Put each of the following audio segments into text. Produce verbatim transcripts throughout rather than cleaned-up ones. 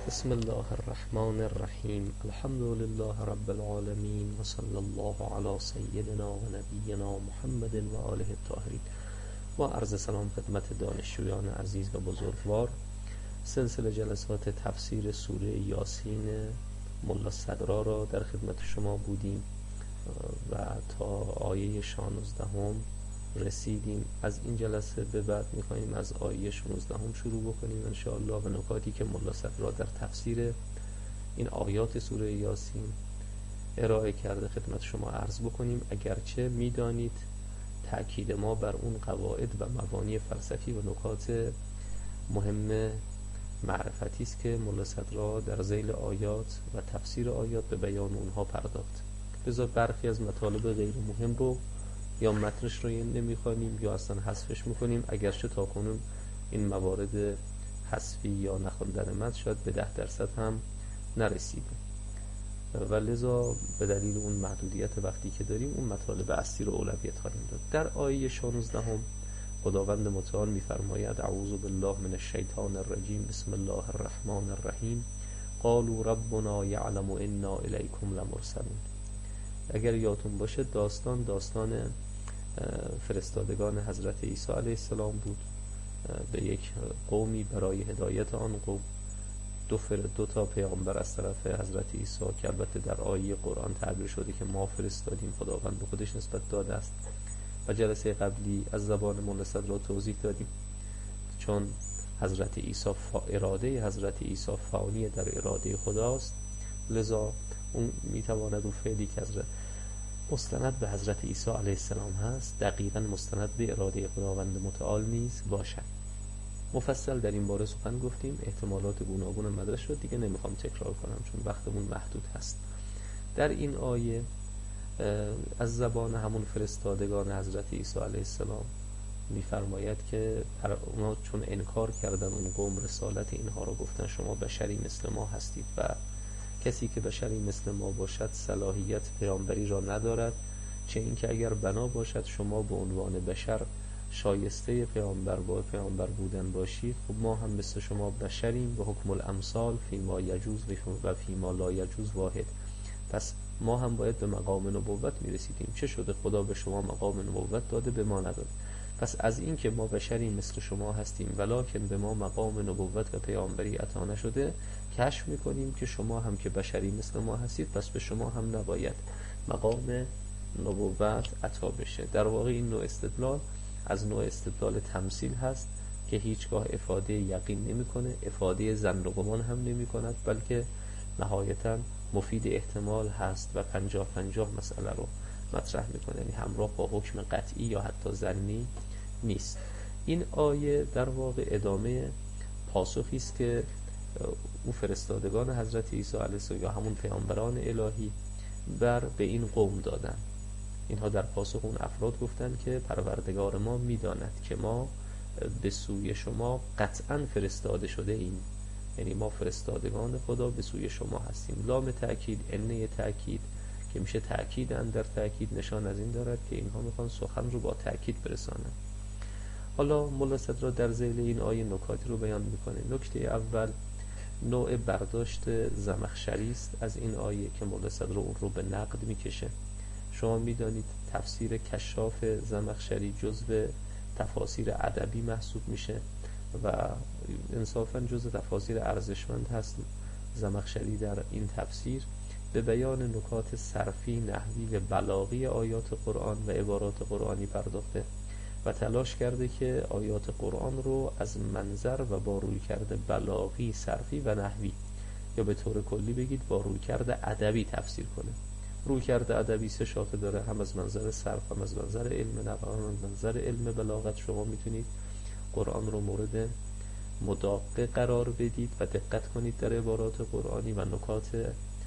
بسم الله الرحمن الرحیم. الحمد لله رب العالمین و صلی الله علی سیدنا و نبینا محمد و آله الطاهرین. و عرض سلام خدمت دانشجویان عزیز و بزرگوار. سلسله جلسات تفسیر سوره یاسین ملا صدرا را در خدمت شما بودیم و تا آیه شانزدهم رسیدیم. از این جلسه به بعد می‌خوایم از آیه شانزدهم شروع بکنیم ان شاء الله و نکاتی که ملا صدرا در تفسیر این آیات سوره یاسین ارائه کرده خدمت شما عرض بکنیم. اگرچه می‌دانید تأکید ما بر اون قواعد و مبانی فلسفی و نکات مهم معرفتی است که ملا صدرا در ذیل آیات و تفسیر آیات به بیان اونها پرداخت. لذا برخی از مطالب غیر مهم رو یا متنش رو نمیخوانیم یا اصلا حذفش میکنیم، اگرچه تاکنون این موارد حذفی یا نخواندن متن شاید به ده درصد هم نرسیدیم و لذا به دلیل اون محدودیت وقتی که داریم اون مطالب اصلی رو اولویت خواهیم داد. در آیه شانزدهم خداوند متعال میفرماید اعوذ بالله من الشیطان الرجیم بسم الله الرحمن الرحیم قالوا ربنا یعلم انا الیکم لمرسلون. اگر یادتون باشه داستان داستان فرستادگان حضرت عیسی علیه السلام بود به یک قومی برای هدایت آن قوم. دو فر دو تا پیامبر از طرف حضرت عیسی که البته در آیه قرآن تعبیر شده که ما فرستادیم خداوند به خودش نسبت داده است و جلسه قبلی از زبان ملا صدرا توضیح دادیم چون حضرت عیسی اراده حضرت عیسی فعالی در اراده خداست، لذا اون میتواند اون فعلی که حضرت مستند به حضرت عیسی علیه السلام هست دقیقاً مستند به اراده خداوند متعال نیز باشد. مفصل در این باره سخن گفتیم، احتمالات گوناگون مدرسه رو دیگه نمیخوام تکرار کنم چون وقتمون محدود هست. در این آیه از زبان همون فرستادگان حضرت عیسی علیه السلام میفرماید که اونا چون انکار کردن اون قوم رسالت اینها رو گفتن شما بشری مثل ما هستید و کسی که بشری مثل ما باشد صلاحیت پیامبری را ندارد، چه اینکه اگر بنا باشد شما به عنوان بشر شایسته پیامبر با پیامبر بودن باشید، خب ما هم مثل شما بشریم و حکم الامثال فیما یجوز و فیما لا یجوز واحد. پس ما هم باید به مقام نبوت میرسیدیم. چه شده خدا به شما مقام نبوت داده به ما نداده؟ پس از این که ما بشری مثل شما هستیم ولکن به ما مقام نبوت و پیامبری عطا نشده، کشف میکنیم که شما هم که بشری مثل ما هستید پس به شما هم نباید مقام نبوت عطا بشه. در واقع این نوع استدلال از نوع استدلال تمثیل هست که هیچگاه افاده یقین نمیکنه، افاده ظن و گمان هم نمیکند، بلکه نهایتا مفید احتمال هست و پنجاه پنجاه مسئله رو مطرح میکنه، یعنی همراه با حکم قطعی یا حتی ظنی نیست. این آیه در واقع ادامه پاسخی است که اون فرستادگان حضرت عیسی علیه السلام یا همون پیامبران الهی بر به این قوم دادن. اینها در پاسخ اون افراد گفتن که پروردگار ما میداند که ما به سوی شما قطعا فرستاده شده ایم، یعنی ما فرستادگان خدا به سوی شما هستیم. لام تأکید انه تأکید که میشه تأکید اندر تأکید نشان از این دارد که اینها میخوان سخن رو با تأکید برسانن. حالا ملا صدرا در ذیل این آیه نکاتی رو بیان میکنه. نکته اول نوع برداشت زمخشری است از این آیه که ملا صدرا اون رو به نقد میکشه. شما میدانید تفسیر کشاف زمخشری جزو تفاسیر ادبی محسوب میشه و انصافاً جزو تفاسیر ارزشمند هست. زمخشری در این تفسیر به بیان نکات صرفی، نحوی و بلاغی آیات قرآن و عبارات قرآنی پرداخته و تلاش کرده که آیات قرآن رو از منظر و با رویکرد بلاغی، صرفی و نحوی یا به طور کلی بگید با رویکرد ادبی تفسیر کنه. رویکرد ادبی سه شاخه داره، هم از منظر صرف، هم از منظر علم نقل، هم از منظر علم بلاغت. شما میتونید قرآن رو مورد مداقه قرار بدید و دقت کنید در عبارات قرآنی و نکات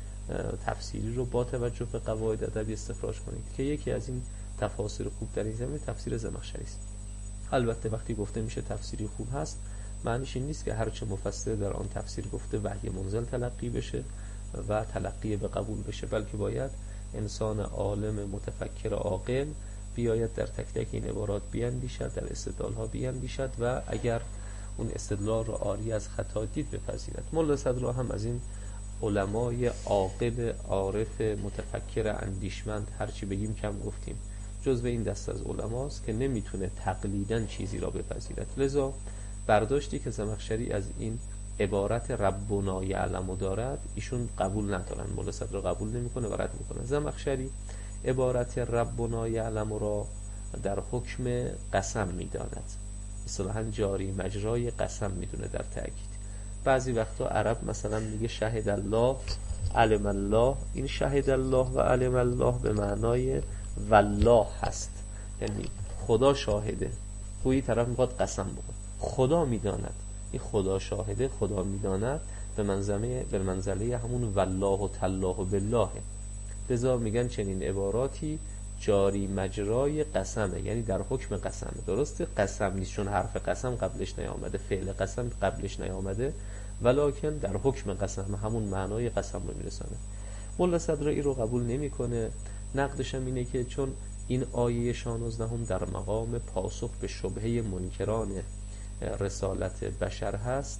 تفسیری رو با توجه به قواعد ادبی استخراج کنید که یکی از این تفاسیر خوب در این زمینه تفسیر زمخشری است. البته وقتی گفته میشه تفسیری خوب هست معنیش این نیست که هر چه مفسر در آن تفسیر گفته وحی منزل تلقی بشه و تلقی به قبول بشه، بلکه باید انسان عالم متفکر عاقل بیاید در تک تک این عبارات بیاندیشد، در استدلالها بیاندیشد و اگر اون استدلال رو عاری از خطا دید بپذیرد. ملا صدرا هم از این علمای عاقل عارف متفکر اندیشمند، هرچی بگیم کم گفتیم، جزو این دست از علماست که نمیتونه تقلیداً چیزی را بپذیرد. لذا برداشتی که زمخشری از این عبارت ربنا یعلم دارد ایشون قبول ندارن، ملا صدرا قبول نمیکنه و رد میکنه. زمخشری عبارت ربنا یعلم را در حکم قسم میداند، اصطلاحاً جاری مجرای قسم میدونه در تأکید. بعضی وقتا عرب مثلا میگه شهد الله علم الله، این شهد الله و علم الله به معنای والله هست، یعنی خدا شاهده، گویی طرف میخواد قسم بکنه، خدا میداند. این خدا شاهده، خدا میداند به منزله به منزله همون والله و تالله بالله. لذا میگن چنین عباراتی جاری مجرای قسمه، یعنی در حکم قسمه. درسته قسم نیست چون حرف قسم قبلش نیامده، فعل قسم قبلش نیامده، ولکن در حکم قسم همون معنای قسم رو میرسانه. ملا صدرا این رو قبول نمیکنه. نقدش هم اینه که چون این آیه شانزده هم در مقام پاسخ به شبهه منکران رسالت بشر هست،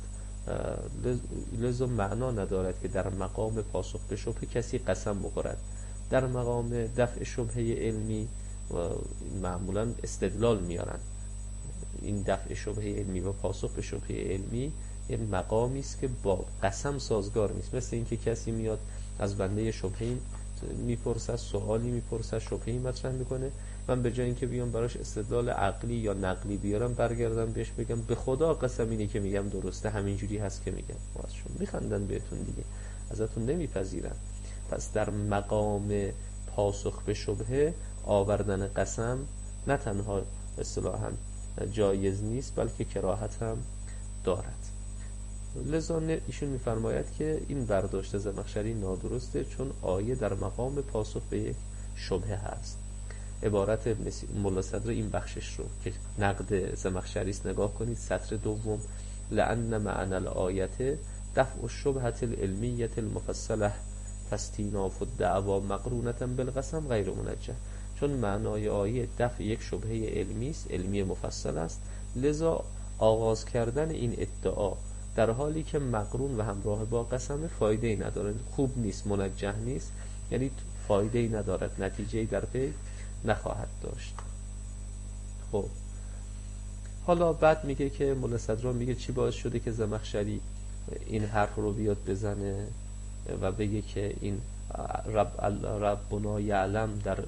لذا معنا ندارد که در مقام پاسخ به شبهه کسی قسم بخورد. در مقام دفع شبهه علمی معمولا استدلال میارن. این دفع شبهه علمی و پاسخ به شبهه علمی این مقامی است که با قسم سازگار نیست. مثل اینکه کسی میاد از بنده شبهه میپرسه، سوالی میپرسه، شبهه‌ای مطرح میکنه، من به جای اینکه بیام براش استدلال عقلی یا نقلی بیارم، برگردم بهش بگم به خدا قسم اینه که میگم درسته، همینجوری هست که میگم، واسهشون میخندن بهتون دیگه، ازتون نمیپذیرن. پس در مقام پاسخ به شبهه آوردن قسم نه تنها اصطلاحاً جایز نیست بلکه کراهت هم دارد. لذا ایشون میفرماید که این برداشت زمخشری نادرسته، چون آیه در مقام پاسخ به یک شبهه هست. عبارت ملا صدرا این بخشش رو که نقد زمخشری است نگاه کنید، سطر دوم، لأن معنی الآیت دفع الشبهة العلمیة المفصله فاستیناف الدعوا مقرونة بالقسم غیر منجه. چون معنای آیه دفع یک شبهه علمی است، علمی مفصل است، لذا آغاز کردن این ادعا در حالی که مقرون و همراه با قسم فایده ای نداره، خوب نیست، منجه نیست، یعنی فایده ای ندارد، نتیجه ای در پی نخواهد داشت. خب حالا بعد میگه که ملا صدرا میگه چی باعث شده که زمخشری این حرف رو بیاد بزنه و بگه که این رب ربنا یعلم در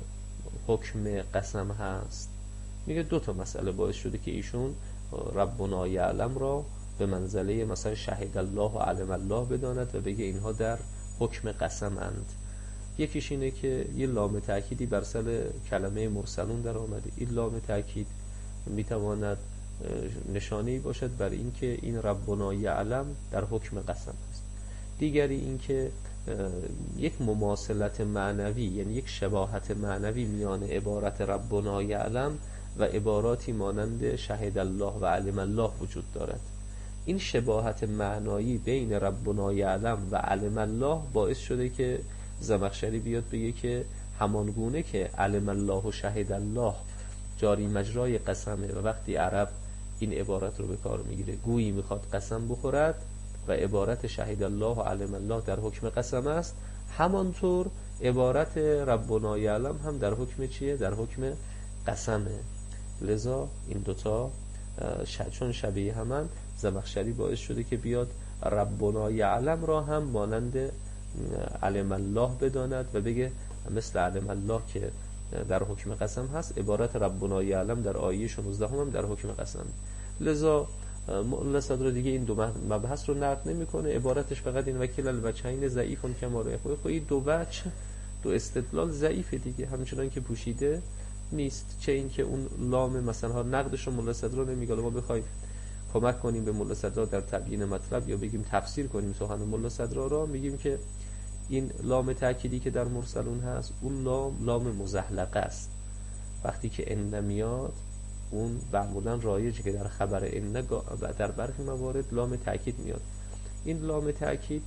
حکم قسم هست. میگه دو تا مسئله باعث شده که ایشون ربنا یعلم را به منزله مثلا شهد الله و علم الله بداند و بگه اینها در حکم قسم اند. یکیش اینه که یه لام تأکیدی بر سر کلمه مرسلون در آمده. این لام تأکید میتواند نشانه‌ای باشد بر این که این ربنا یعلم در حکم قسم است. دیگری این که یک مماثلت معنوی، یعنی یک شباهت معنوی میان عبارت ربنا یعلم و عباراتی مانند شهد الله و علم الله وجود دارد. این شباهت معنایی بین ربنا یعلم و علم الله باعث شده که زمخشری بیاد بگه که همانگونه که علم الله و شهد الله جاری مجرای قسمه و وقتی عرب این عبارت رو به کار میگیره گویی میخواد قسم بخورد و عبارت شهد الله و علم الله در حکم قسم است، همانطور عبارت ربنا یعلم هم در حکم چیه؟ در حکم قسمه. لذا این دوتا چون شبیه همان، زمخشری باعث شده که بیاد ربنا یعلم را هم مانند علم الله بداند و بگه مثل علم الله که در حکم قسم هست، عبارت ربنا یعلم در آیه شانزده هم, هم در حکم قسم. لذا ملا صدرا دیگه این دو مبحث رو نقد نمیکنه، عبارتش فقط این وکیل الوجهین ضعیفون کما رأی. خب این دو وجه، دو استدلال ضعیفه دیگه، همچنان که پوشیده نیست. چه این که اون لام مثلا ها نقدش رو ملا صدرا نمیگه، ما بخوایم کمک کنیم به ملا صدرا در تبیین مطلب یا بگیم تفسیر کنیم سخن ملا صدرا را، میگیم که این لام تأکیدی که در مرسلون هست اون لام لام مزحلقه است. وقتی که ان میاد اون معمولا رایجه که در خبر ان در برخی موارد لام تأکید میاد. این لام تأکید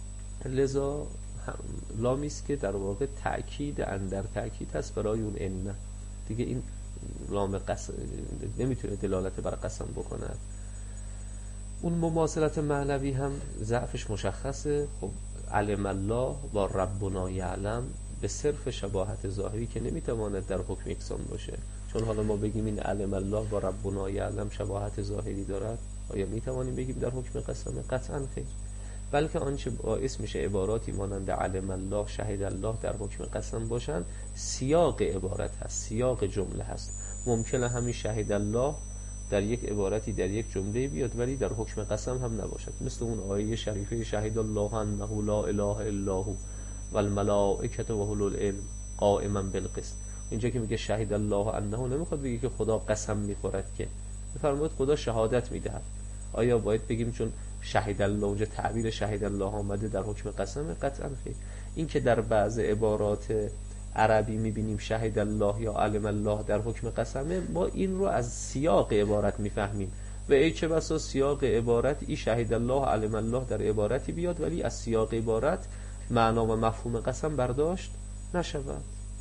لذا لامی است که در واقع تأکید اندر تأکید هست برای اون ان دیگه. این لام قسم نمیتونه دلالت بر قسم بکنه. اون مماثلت معنوی هم ضعفش مشخصه. خب علم الله با ربنا یعلم به صرف شباهت ظاهری که نمیتواند در حکم یکسان باشه. چون حالا ما بگیم این علم الله با ربنا یعلم شباهت ظاهری دارد، آیا میتوانیم بگیم در حکم قسم؟ قطعا خیر. بلکه آنچه باعث میشه عباراتی مانند علم الله، شهید الله در حکم قسم باشن، سیاق عبارت هست، سیاق جمله هست. ممکنه همین شهید الله در یک عبارتی در یک جمله بیاد ولی در حکم قسم هم نباشد، مثل اون آیه شریفه شهید الله انه لا اله الا هو والملائکه و اولو العلم قائما بالقسط. اینجا که میگه شهید الله انه نمیخواد بگه که خدا قسم میخورد، که بفرمایید خدا شهادت میدهد. آیا باید بگیم چون شهید الله اونجا تعبیر شهید الله آمده در حکم قسم؟ قطعا خیر. این که در بعض عبارات عربی میبینیم شهید الله یا علم الله در حکم قسمه، ما این رو از سیاق عبارت میفهمیم و ای چه بسا سیاق عبارت ای شهید الله علم الله در عبارتی بیاد ولی از سیاق عبارت معنا و مفهوم قسم برداشت نشود.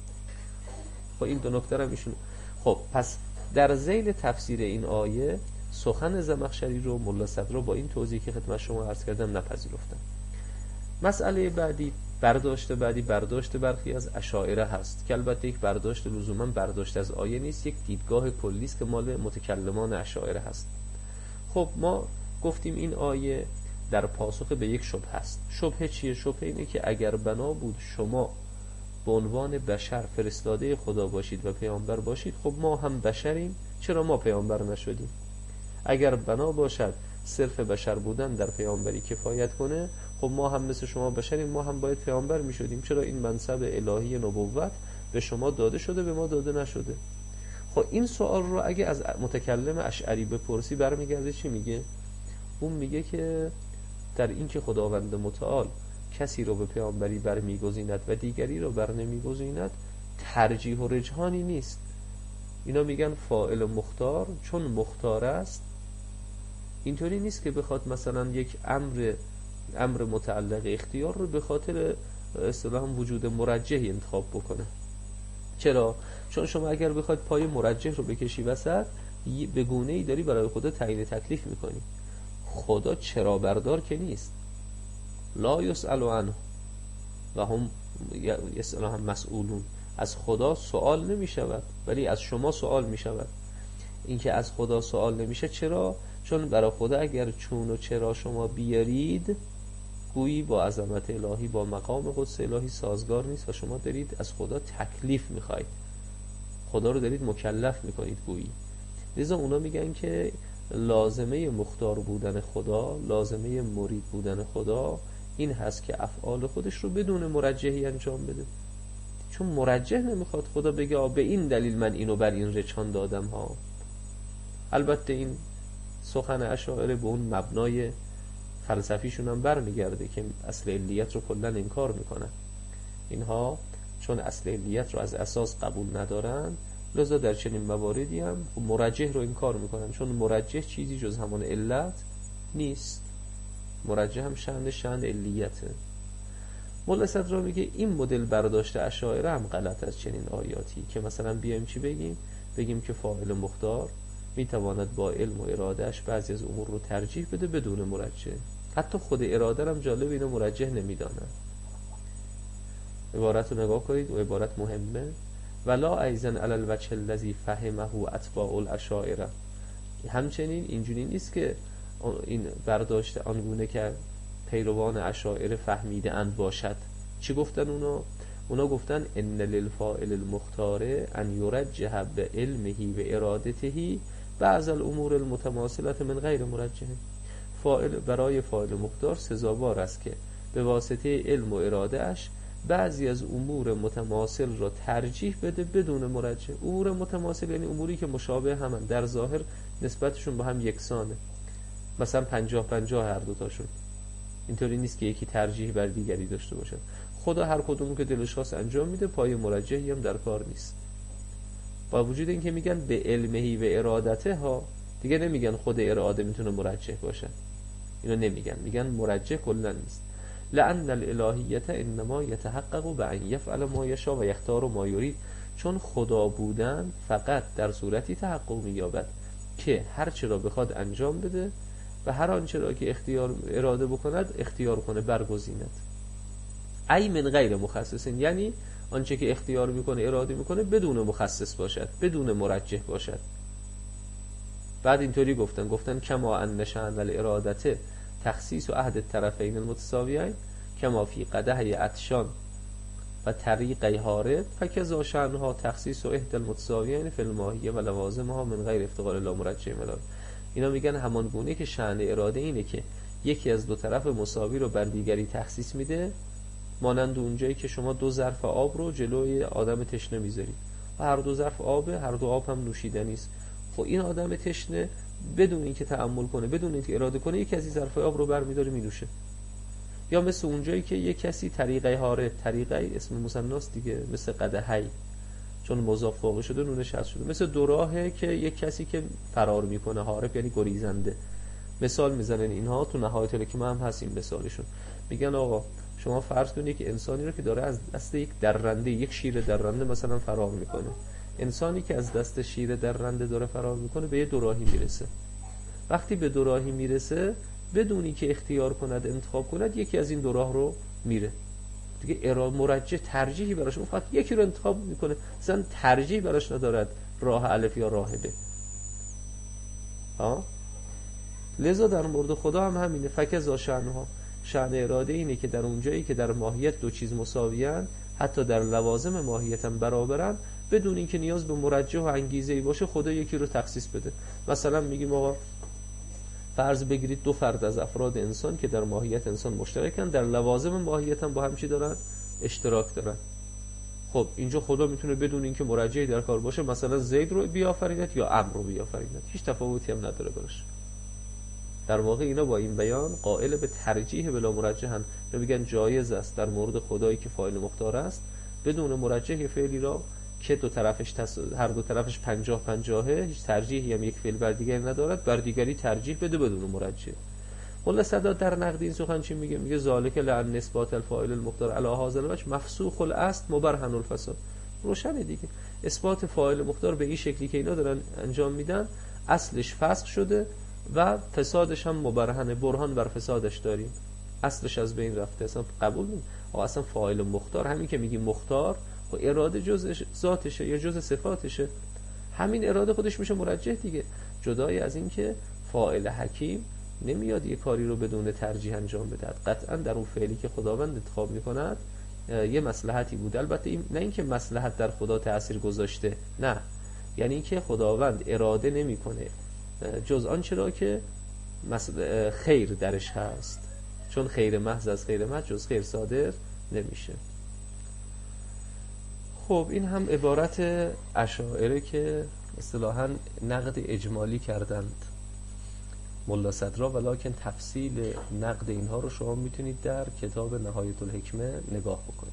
خب این دو نکته رو میشون. خب پس در ذیل تفسیر این آیه سخن زمخشری رو ملا صدرا با این توضیح که خدمت شما عرض کردم نپذیرفتن. مسئله بعدی، برداشت بعدی برداشت برخی از اشاعره هست که البته یک برداشت لزوما برداشت از آیه نیست، یک دیدگاه کلی است که مال متکلمان اشاعره هست. خب ما گفتیم این آیه در پاسخ به یک شبهه است. شبهه چیه؟ شبهه اینه که اگر بنا بود شما به عنوان بشر فرستاده خدا باشید و پیامبر باشید، خب ما هم بشریم، چرا ما پیامبر نشدیم؟ اگر بنا باشد صرف بشر بودن در پیامبری کفایت کنه، خب ما هم مثل شما بشریم، ما هم باید پیامبر می شدیم، چرا این منصب الهی نبوت به شما داده شده به ما داده نشده؟ خب این سوال رو اگه از متکلم اشعری بپرسی برمیگرده چی میگه؟ اون میگه که در این که خداوند متعال کسی رو به پیامبری برمیگزیند و دیگری رو بر نمیگزیند ترجیح و رجحانی نیست. اینا میگن فاعل مختار چون مختار است، اینطوری نیست که بخواد مثلا یک امر امر متعلق اختیار رو به خاطر اصطلاحاً وجود مرجحی انتخاب بکنه. چرا؟ چون شما اگر بخواید پای مرجح رو بکشی وسط، به گونه‌ای داری برای خدا تعیین تکلیف میکنی. خدا چرا بردار که نیست، لا یسأل عنه و هم اصطلاحاً مسئولون. از خدا سوال نمی شود ولی از شما سوال می شود. این که از خدا سوال نمیشه چرا؟ چون برای خدا اگر چون و چرا شما بیارید گویی با عظمت الهی، با مقام قدس الهی سازگار نیست و شما دارید از خدا تکلیف میخواید، خدا رو دارید مکلف میکنید گویی. لذا اونا میگن که لازمه مختار بودن خدا، لازمه مرید بودن خدا این هست که افعال خودش رو بدون مرجحی انجام بده. چون مرجح نمیخواد خدا بگه آ به این دلیل من اینو بر این رچان دادم ها. البته این سخن اشاعره به اون مبنای فلسفیشون هم برمیگرده که اصل علیت رو کلا انکار میکنن. اینها چون اصل علیت رو از اساس قبول ندارن، لذا در چنین مواردی هم مرجح رو انکار میکنن، چون مرجح چیزی جز همان علت نیست. مرجح هم شأن شأن علیته. مولا صدرا میگه این مدل برداشت اشاعره هم غلط از چنین آیاتی که مثلا بیایم چی بگیم؟ بگیم که فاعل مختار میتواند با علم و ارادهش بعضی از امور رو ترجیح بده بدون مرجح. حتی خود اراده هم جالب اینو مرجح نمیدانه. عبارت رو نگاه کنید و عبارت مهمه. ولا ایزن علی الوجه الذی فهمه اتباع الاشاعره. همچنین اینجوری نیست که این برداشت آنگونه که پیروان اشاعره فهمیده اند باشد. چی گفتن اونا؟ اونا گفتن ان للفاعل المختار ان یرجح به علمه و ارادته بعض الامور المتماثلة من غیر مرجح. فاعل برای فاعل مختار سزاوار است که به واسطه علم و ارادهش بعضی از امور متماثل را ترجیح بده بدون مرجح. امور متماثل یعنی اموری که مشابه همن، در ظاهر نسبتشون با هم یکسانه، مثلا پنجاه پنجاه هر دوتاشون. اینطوری نیست که یکی ترجیح بر دیگری داشته باشه. خدا هر کدوم که دلش خواست انجام میده، پای مرجحی هم در کار نیست. با وجود اینکه میگن به علمهی و ارادته ها، دیگه نمیگن خود اراده میتونه مرجح باشه، اینو نمیگن، میگن مرجح کلا نیست. لأن الالهیت انما یتحقق بأن یفعل ما یشاء و یختار ما یرید. چون خدا بودن فقط در صورتی تحقق مییابد که هر چی را بخواد انجام بده و هر آنچه را که اختیار اراده بکند اختیار کنه، برگزیند. ای من غیر مخصصین، یعنی آنچه که اختیار میکنه اراده میکنه بدون مخصص باشد، بدون مرجح باشد. بعد اینطوری گفتن گفتن کما ان شأن الارادته تخصیص و عهد الطرفین المتساویین کما فی قدح عطشان و طریق حارب فکذا شأنها تخصیص و عهد المتساویین فی الماهیه و لوازمها من غیر افتقار الی مرجح ملال. اینا میگن همان گونه که شأن اراده اینه که یکی از دو طرف مساوی رو بر دیگری تخصیص میده، مانند اونجایی که شما دو ظرف آب رو جلوی آدم تشنه میذارید و هر دو ظرف آبه، هر دو آب هم نوشیدنی است. خب این آدم تشنه بدون اینکه تأمل کنه، بدون اینکه اراده کنه، یکی از این ظرف آب رو برمی‌داره مینوشه. یا مثل اونجایی که یک کسی طریقه حارب، طریقه اسم مثناست دیگه، مثل قدحی چون مضاف واقع شده نونش حذف شده، مثل دو راهه که یک کسی که فرار میکنه، حارب یعنی گریزنده. مثال میزنن اینها تو نهایت الحکمه هم هست این مثالشون. میگن آقا شما فرض کنید که انسانی رو که داره از دست یک درنده، یک شیر درنده مثلا فرار میکنه. انسانی که از دست شیر درنده داره فرار میکنه به یه دوراهی میرسه. وقتی به دوراهی میرسه بدونی که اختیار کند، انتخاب کند، یکی از این دو راه رو میره دیگه. ارا مرجح ترجیحی براش، اون فقط یکی رو انتخاب میکنه، مثلا ترجیح براش ندارد راه الف یا راه ب. ها لذا در مورد خدا هم همینه. فکذا شأنها، شأن اراده اینه که در اونجایی که در ماهیت دو چیز مساویان، حتی در لوازم ماهیت هم برابرن، بدون اینکه نیاز به مرجح و انگیزه‌ای باشه خدا یکی رو تخصیص بده. مثلا میگیم آقا فرض بگیرید دو فرد از افراد انسان که در ماهیت انسان مشترکن، در لوازم ماهیت هم با هم چی دارن؟ اشتراک دارن. خب اینجا خدا میتونه بدون اینکه مرجحی در کار باشه مثلا زید رو بیافریند یا عمرو رو بیافریند، هیچ تفاوتی هم نداره براش. در واقع اینا با این بیان قائل به ترجیح بلا مرجحن، میگن جایز است در مورد خدایی که فاعل مختار است بدون مرجح فعلی را که دو طرفش تص... هر دو طرفش پنجاه پنجاهه، هیچ ترجیحی هم یک فعل بر دیگری ندارد، بر دیگری ترجیح بده بدون مرجح. خلاص در نقد این سخن چی میگه؟ میگه ذالک لعن نسبات الفاعل المختار علی هذا الوجه مفسوخ الاصل مبرهن الفساد. روشنه دیگه، اثبات فاعل مختار به این شکلی که اینا دارن انجام میدن اصلش فسخ شده و فسادش هم مبرهنه، برهان بر فسادش داریم، اصلش از بین رفته، اصلا قبول نمی. آقا اصلا فاعل مختار، همین که میگی مختار و اراده جزء ذاتشه یا جزء صفاتشه، همین اراده خودش میشه مرجح دیگه. جدای از این که فاعل حکیم نمیاد یه کاری رو بدون ترجیح انجام بده، قطعا در اون فعلی که خداوند انتخاب میکند یه مصلحتی بود. البته این نه اینکه مصلحت در خدا تأثیر گذاشته، نه، یعنی اینکه خداوند اراده نمیکنه جز آنچه را که خیر درش هست، چون خیر محض از خیر محض جز خیر صادر نمیشه. خب این هم عبارت اشاعره که اصطلاحاً نقد اجمالی کردند ملا صدرا، ولکن تفصیل نقد اینها رو شما میتونید در کتاب نهایت الحکمه نگاه بکنید.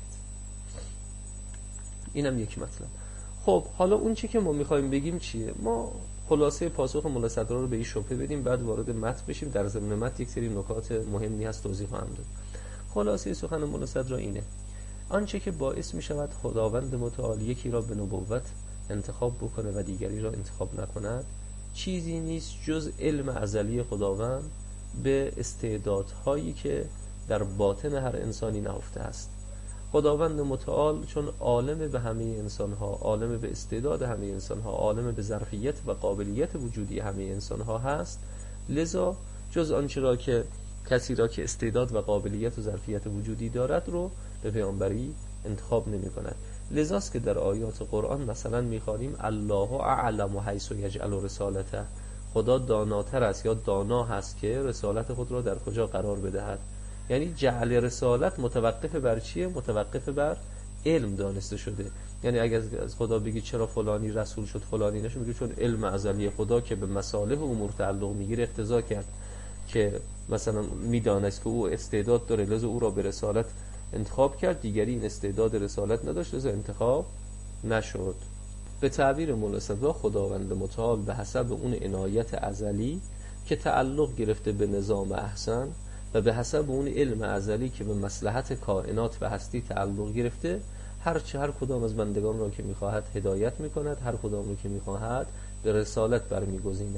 اینم یک مطلب. خب حالا اون چی که ما میخوایم بگیم چیه؟ ما خلاصه پاسخ ملا صدرا رو به این شبهه بدیم، بعد وارد متن بشیم. در ضمن متن یک سری نکات مهمی هست توضیح خواهم داد. خلاصه سخن ملا صدرا اینه: آنچه که باعث می شود خداوند متعال یکی را به نبوت انتخاب بکنه و دیگری را انتخاب نکند چیزی نیست جز علم ازلی خداوند به استعدادهایی که در باطن هر انسانی نهفته است. خداوند متعال چون عالم به همه انسانها، عالم به استعداد همه انسانها، عالم به ظرفیت و قابلیت وجودی همه انسانها هست، لذا جز آنچه را که کسی را که استعداد و قابلیت و ظرفیت وجودی دارد رو به پیامبری انتخاب نمی کند. لذاست که در آیات قرآن مثلا می‌خوانیم الله اعلم حیث یجعل رسالته، خدا داناتر است یا دانا هست که رسالت خود را در کجا قرار بدهد. یعنی جعل رسالت متوقف بر چیه؟ متوقف بر علم دانسته شده. یعنی اگر از خدا بگی چرا فلانی رسول شد فلانی نشد، میگه چون علم ازلی خدا که به مصالح امور تعلق میگیره اقتضا کرد که مثلا میدانست که او استعداد داره، لذا او را به رسالت انتخاب کرد، دیگری این استعداد رسالت نداشت لذا انتخاب نشد. به تعبیر مولا صدرا خداوند متعال به حسب اون عنایت ازلی که تعلق گرفته به نظام احسن و به حسب اون علم ازلی که به مصلحت کائنات و هستی تعلق گرفته، هر چه هر کدام از بندگان را که میخواهد هدایت میکند، هر کدام را که میخواهد به رسالت برمیگزیند.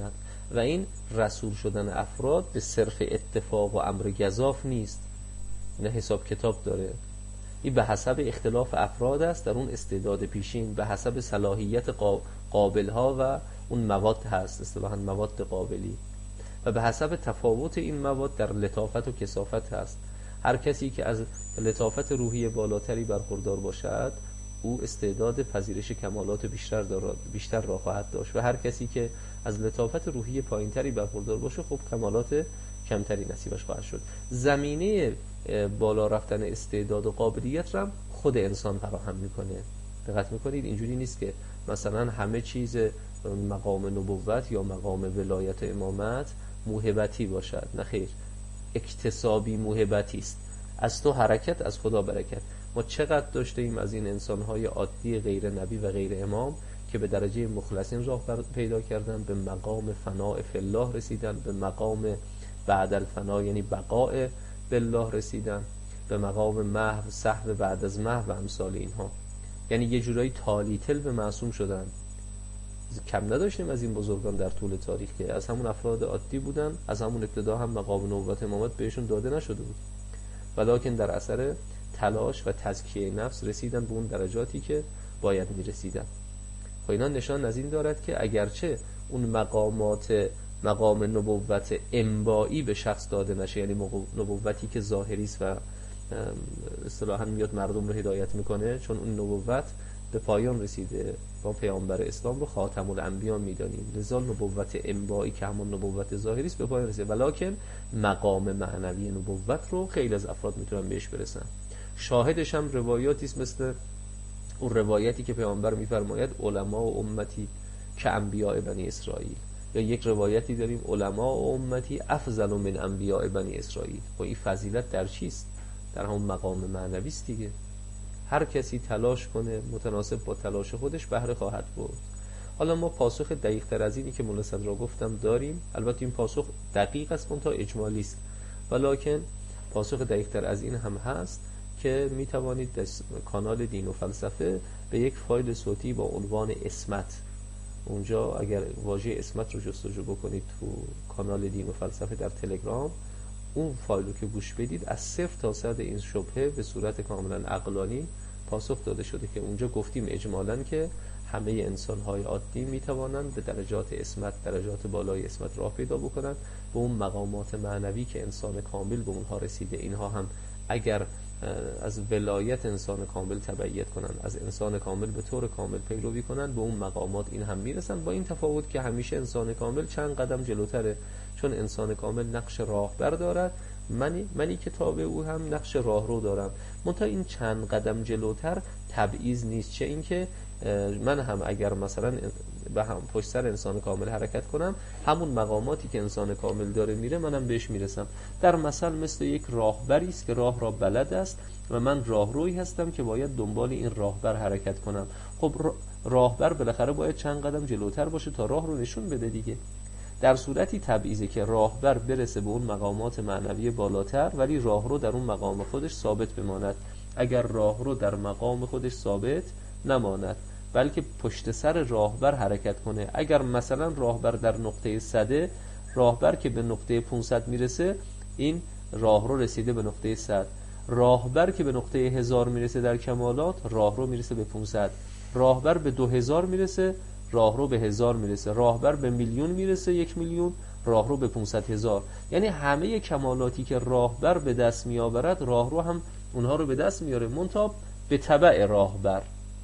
و این رسول شدن افراد به صرف اتفاق و امر گزاف نیست، نه حساب کتاب داره. این به حسب اختلاف افراد است در اون استعداد پیشین، به حسب صلاحیت قابل ها و اون مواد هست، اصطلاحاً مواد قابلی، و به حسب تفاوت این مواد در لطافت و کثافت هست. هر کسی که از لطافت روحی بالاتری برخوردار باشد او استعداد پذیرش کمالات بیشتر دارد، بیشتر را خواهد داشت، و هر کسی که از لطافت روحی پایینتری برخوردار باشه خب کمالات کمتری نصیبش خواهد شد. زمینه بالا رفتن استعداد و قابلیت را خود انسان فراهم میکنه. دقت میکنید اینجوری نیست که مثلا همه چیز مقام نبوت یا مقام ولایت و امامت موهبتی باشد، نه خیر، اکتسابی موهبتی است. از تو حرکت، از خدا برکت. ما چقدر داشتیم از این انسان‌های عادی غیر نبی و غیر امام که به درجه مخلصین راه پیدا کردن، به مقام فناء فی الله رسیدن، به مقام بعد الفنا یعنی بقاء بالله رسیدن، به مقام محو سحو بعد از محو و امثال اینها. یعنی یه جورایی تالیتل به معصوم شدن. کم نداشتیم از این بزرگان در طول تاریخ که از همون افراد عادی بودن، از همون ابتدا هم مقام نبوت امامت بهشون داده نشده بود، ولیکن در اثر تلاش و تزکیه نفس رسیدن به اون درجاتی که باید میرسیدن. خب اینا نشان از این دارد که اگرچه اون مقامات مقام نبوت انبایی به شخص داده نشه، یعنی نبوتی که ظاهری است و اصطلاحاً میاد مردم رو هدایت میکنه، چون اون نبوت به پایان رسیده، با پیامبر اسلام رو خاتم الانبیا میدانیم، لذا نبوت انبایی که همون نبوت ظاهری است به پایان رسیده، ولیکن مقام معنوی نبوت رو خیلی از افراد میتونن بهش برسن. شاهدش هم روایاتی است مثل اون روایتی که پیامبر میفرماید علما و امتی که انبیاء بنی اسرائیل، یا یک روایتی داریم علما و امتی افضل من انبیاء بنی اسرائیل. و این فضیلت در چیست؟ در همون مقام معنوی است دیگه. هر کسی تلاش کنه متناسب با تلاش خودش بهره خواهد برد. حالا ما پاسخ دقیق تر از اینی که مولا صدرا گفتم داریم. البته این پاسخ دقیق است منتها اجمالی است، ولیکن پاسخ دقیق تر از این هم هست که می توانید در کانال دین و فلسفه به یک فایل صوتی با عنوان اسمت، اونجا اگر واژه اسمت رو جستجو بکنید تو کانال دین و فلسفه در تلگرام، اون فایل رو که گوش بدید از صفر تا صد این شبهه به صورت کاملا عقلانی پاسخ داده شده که اونجا گفتیم اجمالاً که همه انسان‌های عادی میتوانند به درجات اسمت، درجات بالای اسمت راه پیدا بکنند، به اون مقامات معنوی که انسان کامل به اونها رسیده. اینها هم اگر از ولایت انسان کامل تبعیت کنند، از انسان کامل به طور کامل پیروی کنند، به اون مقامات این هم میرسن، با این تفاوت که همیشه انسان کامل چند قدم جلوتره، چون انسان کامل نقش راهبر دارد، منی منی که تابع او هم نقش راهرو دارم. منتها این چند قدم جلوتر تبعیض نیست، چه اینکه من هم اگر مثلا به هم پشت سر انسان کامل حرکت کنم، همون مقاماتی که انسان کامل داره میره منم بهش میرسم. در مثل مثل یک راهبری است که راه را بلد است و من راهرویی هستم که باید دنبال این راهبر حرکت کنم. خب راهبر بالاخره باید چند قدم جلوتر باشه تا راه رو نشون بده دیگه. در صورتی تبعیضه که راهبر برسه به اون مقامات معنوی بالاتر ولی راهرو در اون مقام خودش ثابت بماند. اگر راهرو در مقام خودش ثابت نماند بلکه پشت سر راهبر حرکت کنه، اگر مثلا راهبر در نقطه صده، راهبر که به نقطه پانصد میرسه، این راهرو رسیده به نقطه صد. راهبر که به نقطه هزار میرسه در کمالات، راهرو میرسه به پانصد. راهبر به دو هزار میرسه، راهرو به هزار میرسه. راهبر به میلیون میرسه، یک میلیون، راهرو به پانصد هزار. یعنی همه کمالاتی که راهبر به دست میآورد، راهرو هم اونها رو به دست میاره، منتها به تبع راهبر.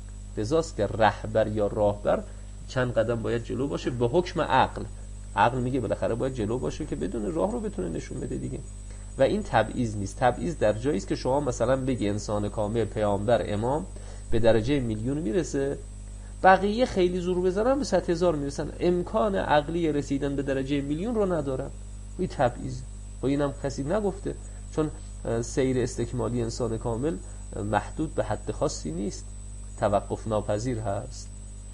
لذاست که رهبر یا راهبر چند قدم باید جلو باشه به حکم عقل. عقل میگه بالاخره باید جلو باشه که بدون راه رو بتونه نشون بده دیگه. و این تبعیض نیست. تبعیض در جایی است که شما مثلا بگی انسان کامل، پیامبر، امام به درجه میلیون میرسه، بقیه خیلی زور بزنن به صد هزار میرسن، امکان عقلی رسیدن به درجه میلیون رو ندارن. این تبعیض. و اینم کسی نگفته، چون سیر استکمالی انسان کامل محدود به حد خاصی نیست، توقف ناپذیر هست.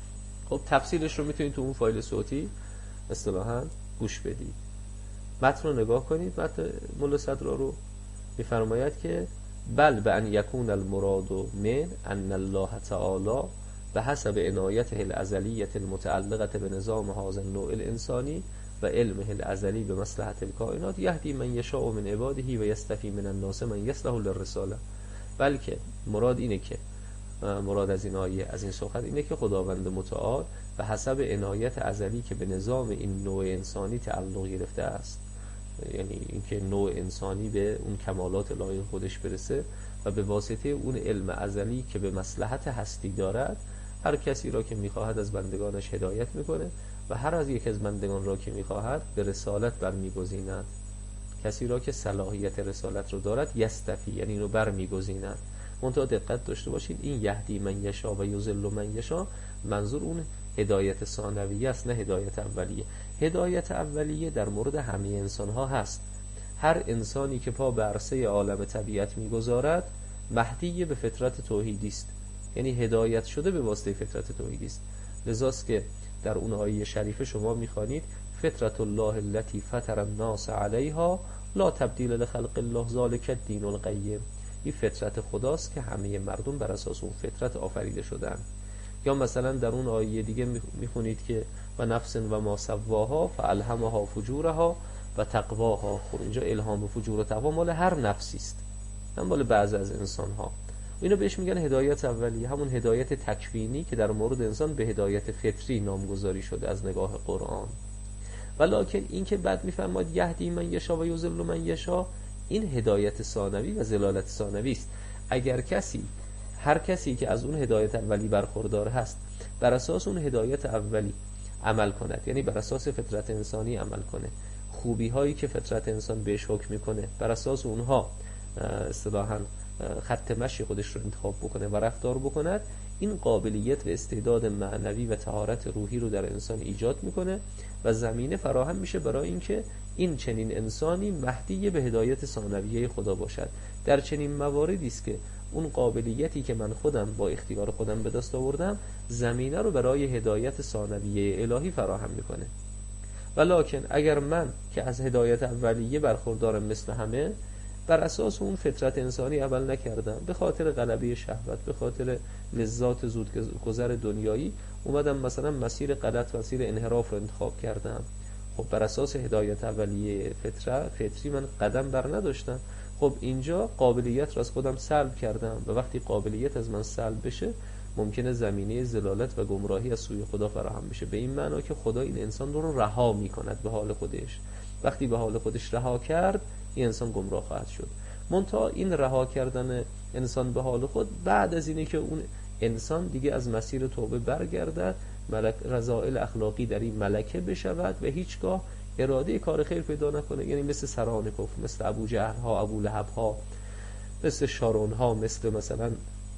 خب تفصیلش رو میتونید تو اون فایل صوتی اصطلاحاً گوش بدید. متن رو نگاه کنید. متن مولا صدرا رو میفرماید که بل به ان یکون المراد من ان الله تعالی به حسب عنایته الازلیه المتعلقه به نظام هذا النوع الانسانی و علمه الازلی به مصلحت الکائنات یهدی من یشاء من عباده و یستفی من الناس من یصلح للرساله. بلکه مراد اینه که مراد از این آیه، از این سخن اینه که خداوند متعال به حسب عنایت ازلی که به نظام این نوع انسانی تعلق گرفته است، یعنی اینکه نوع انسانی به اون کمالات لایق خودش برسه و به واسطه اون علم ازلی که به مصلحت هستی دارد هر کسی را که میخواهد از بندگانش هدایت میکنه و هر از یک از بندگان را که میخواهد به رسالت برمیگزیند. کسی را که صلاحیت رسالت رو دارد یستفی، یعنی اینو برمیگزیند. منتها دقت داشته باشید این یهدی من یشا و یضل من یشا منظور اون هدایت ثانویه است، نه هدایت اولیه. هدایت اولیه در مورد همه انسان ها هست. هر انسانی که پا به عرصه عالم طبیعت میگذارد مهدی به فطرت توحیدی است، یعنی هدایت شده به واسطه فطرت توحیدی است. لذاست که در اون آیه شریفه شما میخوانید فطرت الله التي فطر الناس علیها لا تبدیل لخلق الله ذلک الدین القیم. این فطرت خداست که همه مردم بر اساس اون فطرت آفریده شدن. یا مثلا در اون آیه دیگه میخونید که و نفس و ما سواها فالهمها فجورها و تقواها. خب اینجا الهام و فجور و تقوا مال هر نفسی است، نه مال بعضی از انسان ها. اینو بهش میگن هدایت اولیه، همون هدایت تکوینی که در مورد انسان به هدایت فطری نامگذاری شده از نگاه قرآن. ولکن این که بعد میفرماد یهدی من یشا و یضل من یشا، این هدایت ثانوی و ضلالت ثانوی است. اگر کسی هر کسی که از اون هدایت اولی برخوردار هست بر اساس اون هدایت اولی عمل کند، یعنی بر اساس فطرت انسانی عمل کنه، خوبی هایی که فطرت انسان بهش حکم میکنه بر اساس اونها اصطلاحاً خط مشی خودش رو انتخاب بکنه و رفتار بکند، این قابلیت و استعداد معنوی و طهارت روحی رو در انسان ایجاد میکنه و زمینه فراهم میشه برای اینکه این چنین انسانی مهدی به هدایت ثانویه خدا باشد. در چنین مواردی است که اون قابلیتی که من خودم با اختیار خودم به دست آوردم زمینه رو برای هدایت ثانویه الهی فراهم میکنه. ولکن اگر من که از هدایت اولیه برخوردارم مثل همه بر اساس اون فطرت انسانی عمل نکردم، به خاطر غلبه شهوت، به خاطر لذات زودگذر دنیایی اومدم مثلا مسیر غلط، مسیر انحراف رو انتخاب کردم، خب بر اساس هدایت اولیه فطره فطری من قدم بر نداشتم. خب اینجا قابلیت را از خودم سلب کردم و وقتی قابلیت از من سلب بشه ممکنه زمینه ضلالت و گمراهی از سوی خدا فراهم بشه، به این معنا که خدا این انسان رو رها میکند به حال خودش. وقتی به حال خودش رها کرد این انسان گمراه خواهد شد. منتها این رها کردن انسان به حال خود بعد از اینه که اون انسان دیگه از مسیر توبه برگردد، ملک رذائل اخلاقی در این ملکه بشود و هیچگاه اراده کار خیر پیدا نکنه. یعنی مثل سران کفر، مثل ابو جهل ها، ابو لهب ها، مثل شارون ها، مثل مثلا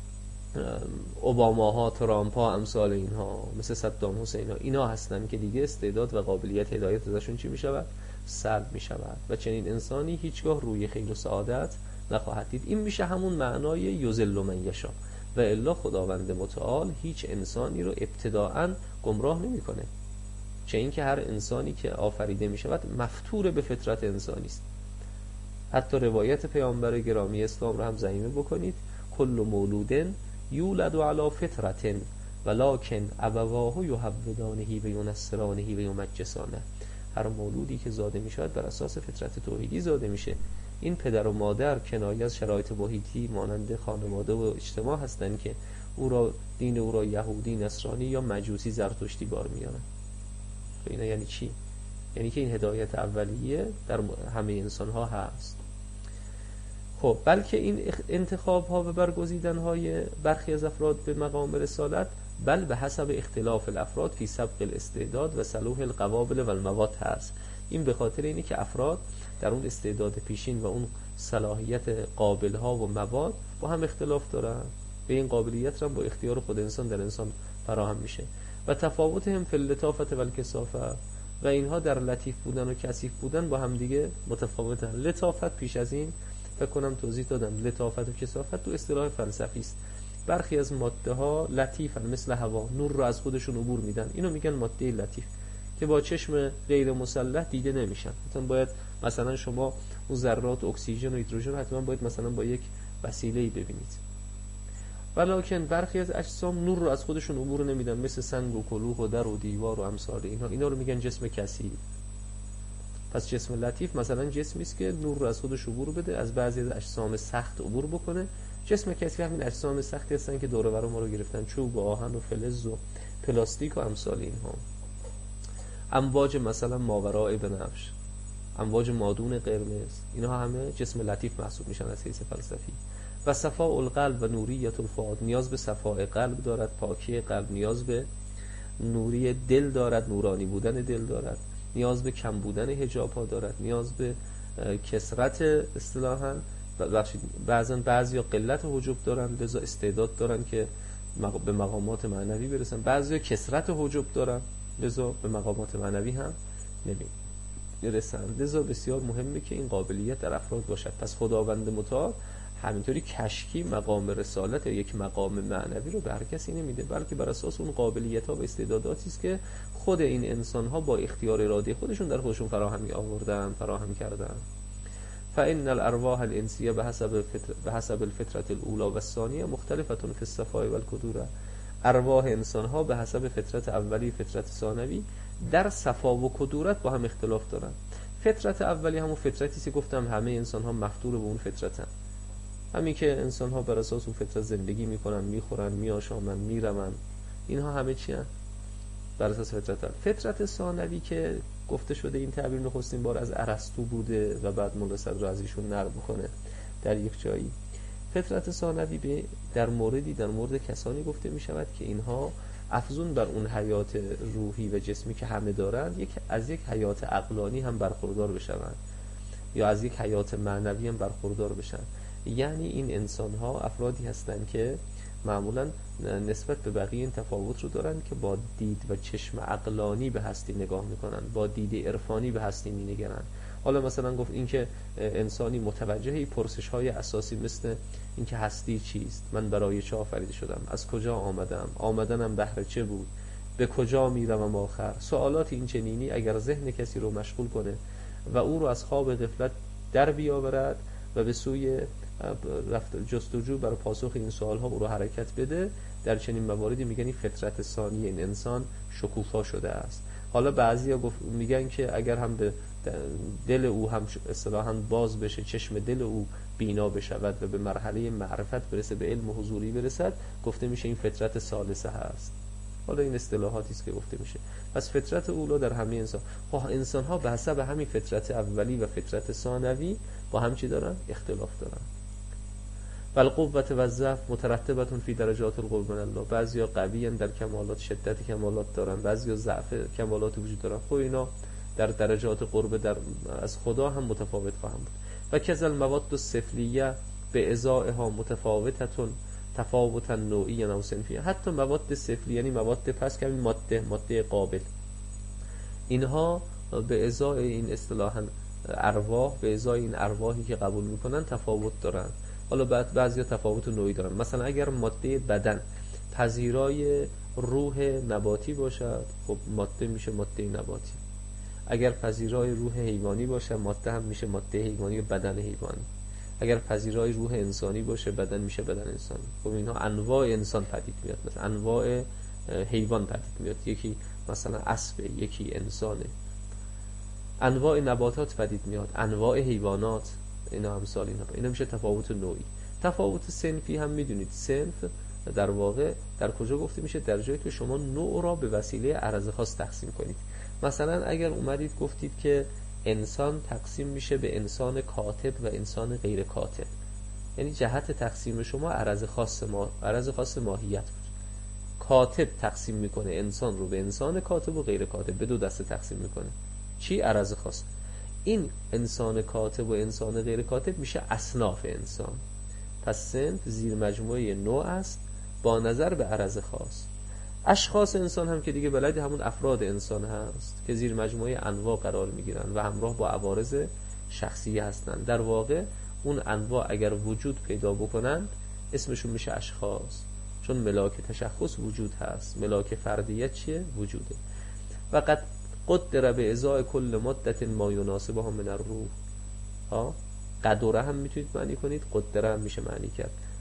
اوباما ها، ترامپ ها، امثال اینها، مثل صدام حسین ها، اینا هستن که دیگه استعداد و قابلیت هدایت ازشون چی می شود؟ سلب می شود و چنین انسانی هیچگاه روی خیر و سعادت نخواهد دید. این میشه همون معنای یضل من یشاء. و الا خداوند متعال هیچ انسانی رو ابتداءً گمراه نمی کنه، چه این که هر انسانی که آفریده می شود مفطور به فطرت انسانی است. حتی روایت پیامبر گرامی اسلام رو هم ضمیمه بکنید، کل مولود یولد علی فطرة ولکن ابواه یهودانه و ینصرانه و یمجسانه. هر مولودی که زاده می شود بر اساس فطرت توحیدی زاده میشه. این پدر و مادر کنایه از شرایط محیطی مانند خانواده و اجتماع هستند که او را دین او را یهودی، نصرانی یا مجوسی، زرتشتی بار میارن. خب اینا یعنی چی؟ یعنی که این هدایت اولیه در همه انسان ها هست. خب بلکه این انتخاب ها و برگزیدن های برخی از افراد به مقام رسالت بل به حسب اختلاف الافراد فی سبق الاستعداد و صلوح القوابل و المواد هست. این به خاطر اینه که افراد در اون استعداد پیشین و اون صلاحیت قابل ها و مواد با هم اختلاف دارن. به این قابلیت هم با اختیار خود انسان در انسان فراهم میشه و تفاوت هم فی اللطافت و الکثافه و اینها در لطیف بودن و کثیف بودن با هم دیگه متفاوتن. لطافت پیش از این فکر کنم توضیح دادم، لطافت و کثافت تو اصطلاح فلسفی است. برخی از ماده ها لطیفن، مثل هوا، نور رو از خودشون عبور میدن، اینو میگن ماده لطیف که با چشم غیر مسلح دیده نمیشن. مثلا باید مثلا شما اون ذرات اکسیژن و هیدروژن حتما باید مثلا با یک وسیله‌ای ببینید. ولکن برخی از اجسام نور رو از خودشون عبور نمیدن، مثل سنگ و کلوخ و در و دیوار و امثال اینها. اینا رو میگن جسم کثیف. پس جسم لطیف مثلا جسمی است که نور رو از خودش عبور بده، از بعضی از اجسام سخت عبور بکنه. جسم کثیف همین اجسام سختی هستن که دور و بر ما رو گرفتن، چوب و آهن و فلز و پلاستیک و امثال اینها. امواج مثلا ماورای بنفش، امواج مادون قرمز، اینها همه جسم لطیف محسوب میشن از حیث فلسفی. و صفاء القلب و نوریت الفؤاد، نیاز به صفاء قلب دارد، پاکی قلب، نیاز به نوری دل دارد، نورانی بودن دل دارد، نیاز به کم بودن حجاب ها دارد، نیاز به کثرت اصطلاحاً بعضا بعضیا قلت حجاب دارن لذا استعداد دارن که به مقامات معنوی برسن، بعضیا کثرت حجاب دارن لذا به مقامات معنوی هم نمیرسن. لذا بسیار مهمه که این قابلیت در افراد باشد. پس خداوند متعال همینطوری کشکی مقام رسالت یا یک مقام معنوی رو به هر کسی نمیده، بلکه بر اساس اون قابلیت ها و استعداداتی است که خود این انسان ها با اختیار اراده خودشون در خودشون فراهم آوردن، فراهم کردن. فإن الأرواح الإنسية بحسب فطر بحسب الفطرة الأولى والثانية مختلفة في الصفاء والكدورة. ارواح انسان ها به حسب فطرت اولی، فطرت ثانوی در صفا و کدورت با هم اختلاف دارن. فطرت اولی همون فطرتی که گفتم همه انسان ها مفطور به اون فطرتن، همین که انسان ها بر اساس اون فطرت زندگی میکنن، میخورن، میآشامن، میرمن، اینها همه چی هن؟ بر اساس فطرت هن. فطرت ثانوی که گفته شده این تعبیر نخستین بار از ارسطو بوده و بعد مولا صدر از ایشون نقل میکنه در یک جایی. فطرت ثانوی به در موردی در مورد کسانی گفته می شود که اینها افزون بر اون حیات روحی و جسمی که همه دارند، یک از یک حیات عقلانی هم برخوردار بشوند یا از یک حیات معنوی هم برخوردار بشن. یعنی این انسان ها افرادی هستند که معمولا نسبت به بقیه این تفاوت رو دارن که با دید و چشم عقلانی به هستی نگاه میکنن، با دید عرفانی به هستی مینگرن. حالا مثلا گفت این که انسانی متوجه پرسش های اساسی مثل این که هستی چیست، من برای چه آفریده شدم، از کجا آمدم، آمدنم بهر چه بود، به کجا میروم آخر، سوالات این چنینی اگر ذهن کسی رو مشغول کنه و او رو از خواب غفلت در بیاورد و به سوی رفت جستجو برای پاسخ این سوالها او رو حرکت بده، در چنین مواردی میگن این فطرت ثانی این انسان شکوفا شده است. حالا بعضیا گفت میگن که اگر هم به دل او هم اصطلاحاً باز بشه، چشم دل او بینا بشود و به مرحله معرفت برسه، به علم حضوری برسد، گفته میشه این فطرت ثالثه هست. حالا این اصطلاحاتی است که گفته میشه. پس فطرت اولی در همه انسان ها انسان ها به حسب همین فطرت اولی و فطرت ثانوی با هم چی دارن؟ اختلاف دارن. بل قوت و ضعف مترتبتون فی درجات القرب من الله. بعضیا قویان در کمالات، شدت کمالات دارن، بعضیا ضعف کمالات وجود دارن. خب اینا در درجات قرب در از خدا هم متفاوت خواهند بود. و کذل مواد السفلیه به ازائها متفاوتتون تفاوتا نوعی و صنفیه. حتی مواد سفلی یعنی مواد پس که همین ماده ماده قابل، اینها به ازای این اصطلاحاً ارواح، به ازای این ارواحی که قبول میکنن تفاوت دارن. حالا بعد بعضیا تفاوت نوعی دارن. مثلا اگر ماده بدن پذیرای روح نباتی باشد، خب ماده میشه ماده نباتی. اگر پذیرای روح حیوانی باشه، ماده هم میشه ماده حیوانی و بدن حیوانی. اگر پذیرای روح انسانی باشه، بدن میشه بدن انسانی. خب اینها انواع انسان پدید میاد، مثلا انواع حیوان پدید میاد، یکی مثلا اسب، یکی انسانه. انواع نباتات پدید میاد، انواع حیوانات، اینا همسال اینا. اینا میشه تفاوت نوعی. تفاوت صنفی هم میدونید، صنف در واقع در کجا گفته میشه؟ در جایی که شما نوع را به وسیله عرض خاص تقسیم کنید. مثلا اگر اومدید گفتید که انسان تقسیم میشه به انسان کاتب و انسان غیر کاتب، یعنی جهت تقسیم شما عرض خاص ما عرض خاص ماهیت بود. کاتب تقسیم میکنه انسان رو به انسان کاتب و غیر کاتب، به دو دسته تقسیم میکنه. چی؟ عرض خاص. این انسان کاتب و انسان غیر کاتب میشه اصناف انسان. پس صنف زیر مجموعه نوع است با نظر به عرض خاص. اشخاص انسان هم که دیگه بلد همون افراد انسان هست که زیر مجموعه انواع قرار میگیرن و همراه با عوارض شخصی هستن. در واقع اون انواع اگر وجود پیدا بکنن اسمشون میشه اشخاص، چون ملاک تشخص وجود هست، ملاک فردیت چیه؟ وجوده. و قد قدر به ازای کل مدت ما یناسبها من الروح. ها قدره هم میتونید معنی کنید، قدره هم میشه معنی کرد.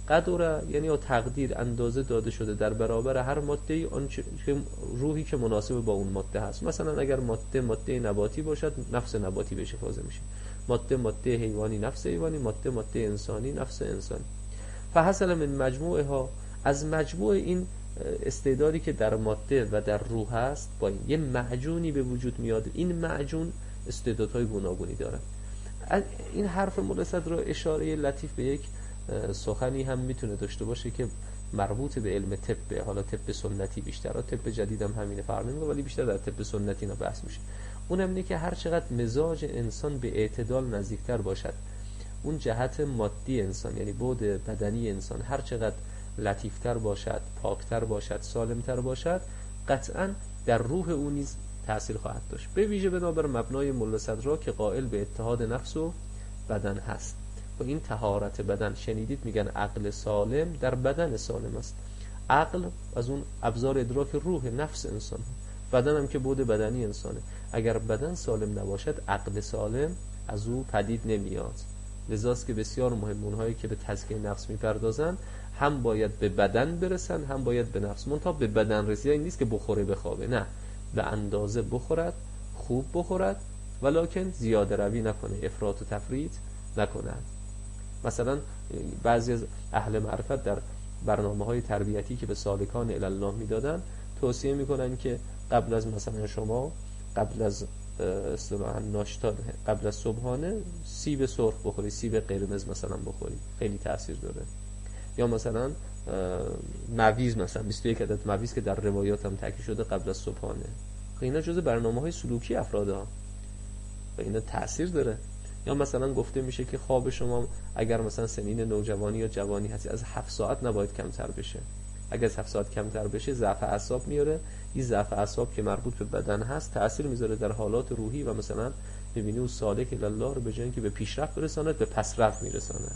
قدر یعنی تقدیر، اندازه داده شده در برابر هر ماده آن روحی که مناسب با اون ماده هست. مثلا اگر ماده ماده نباتی باشد، نفس نباتی بهش افاضه میشه. ماده ماده حیوانی، نفس حیوانی. ماده ماده انسانی، نفس انسانی. فحصل من مجموعها، از مجموع این استعدادی که در ماده و در روح هست، با این یه معجونی به وجود میاد. این معجون استعدادهای گوناگونی داره. این حرف مولا صدر را اشاره لطیف به یک سخنی هم میتونه داشته باشه که مربوط به علم طب، حالا طب سنتی بیشتر، طب جدید هم همینه فرق نمیکنه، ولی بیشتر در طب سنتی اینا بحث میشه. اونم اینه که هر چقدر مزاج انسان به اعتدال نزدیکتر باشد، اون جهت مادی انسان یعنی بعد بدنی انسان هر چقدر لطیفتر باشد، پاکتر باشد، سالمتر باشد، قطعاً در روح اون نیز تأثیر خواهد داشت. به ویژه بنابر مبنای مولا صدرا که قائل به اتحاد نفس و بدن هست. و این طهارت بدن، شنیدید میگن عقل سالم در بدن سالم است. عقل از اون ابزار ادراک روح نفس انسان، بدن هم که بعد بدنی انسانه. اگر بدن سالم نباشد، عقل سالم از او پدید نمیاد. لذاست که بسیار مهم اونهایی که به تزکیه نفس میپردازن هم باید به بدن برسن، هم باید به نفس. منتها به بدن رسیدن این نیست که بخوره بخوابه، نه، به اندازه بخورد، خوب بخورد، ولکن زیاده روی نکنه، افراط و تفریط نکنه. مثلا بعضی از اهل معرفت در برنامه‌های تربیتی که به سالکان الی الله میدادن توصیه میکنن که قبل از مثلا شما قبل از اصطلاحاً ناشتا، قبل از صبحانه سیب سرخ بخوری، سیب قرمز مثلا بخوری، خیلی تاثیر داره. یا مثلا مویز، مثلا بیست و یک عدد مویز که در روایات هم تاکید شده قبل از صبحانه. اینا جزء برنامه‌های سلوکی افراده ها و اینا تاثیر داره. یا مثلا گفته میشه که خواب شما اگر مثلا سنین نوجوانی یا جوانی هستی از هفت ساعت نباید کمتر بشه. اگر از هفت ساعت کمتر بشه ضعف اعصاب میاره. این ضعف اعصاب که مربوط به بدن هست تأثیر میذاره در حالات روحی و مثلا میبینی اون سالک الله رو به جای اینکه به پیشرفت برساند به پسرفت میرساند.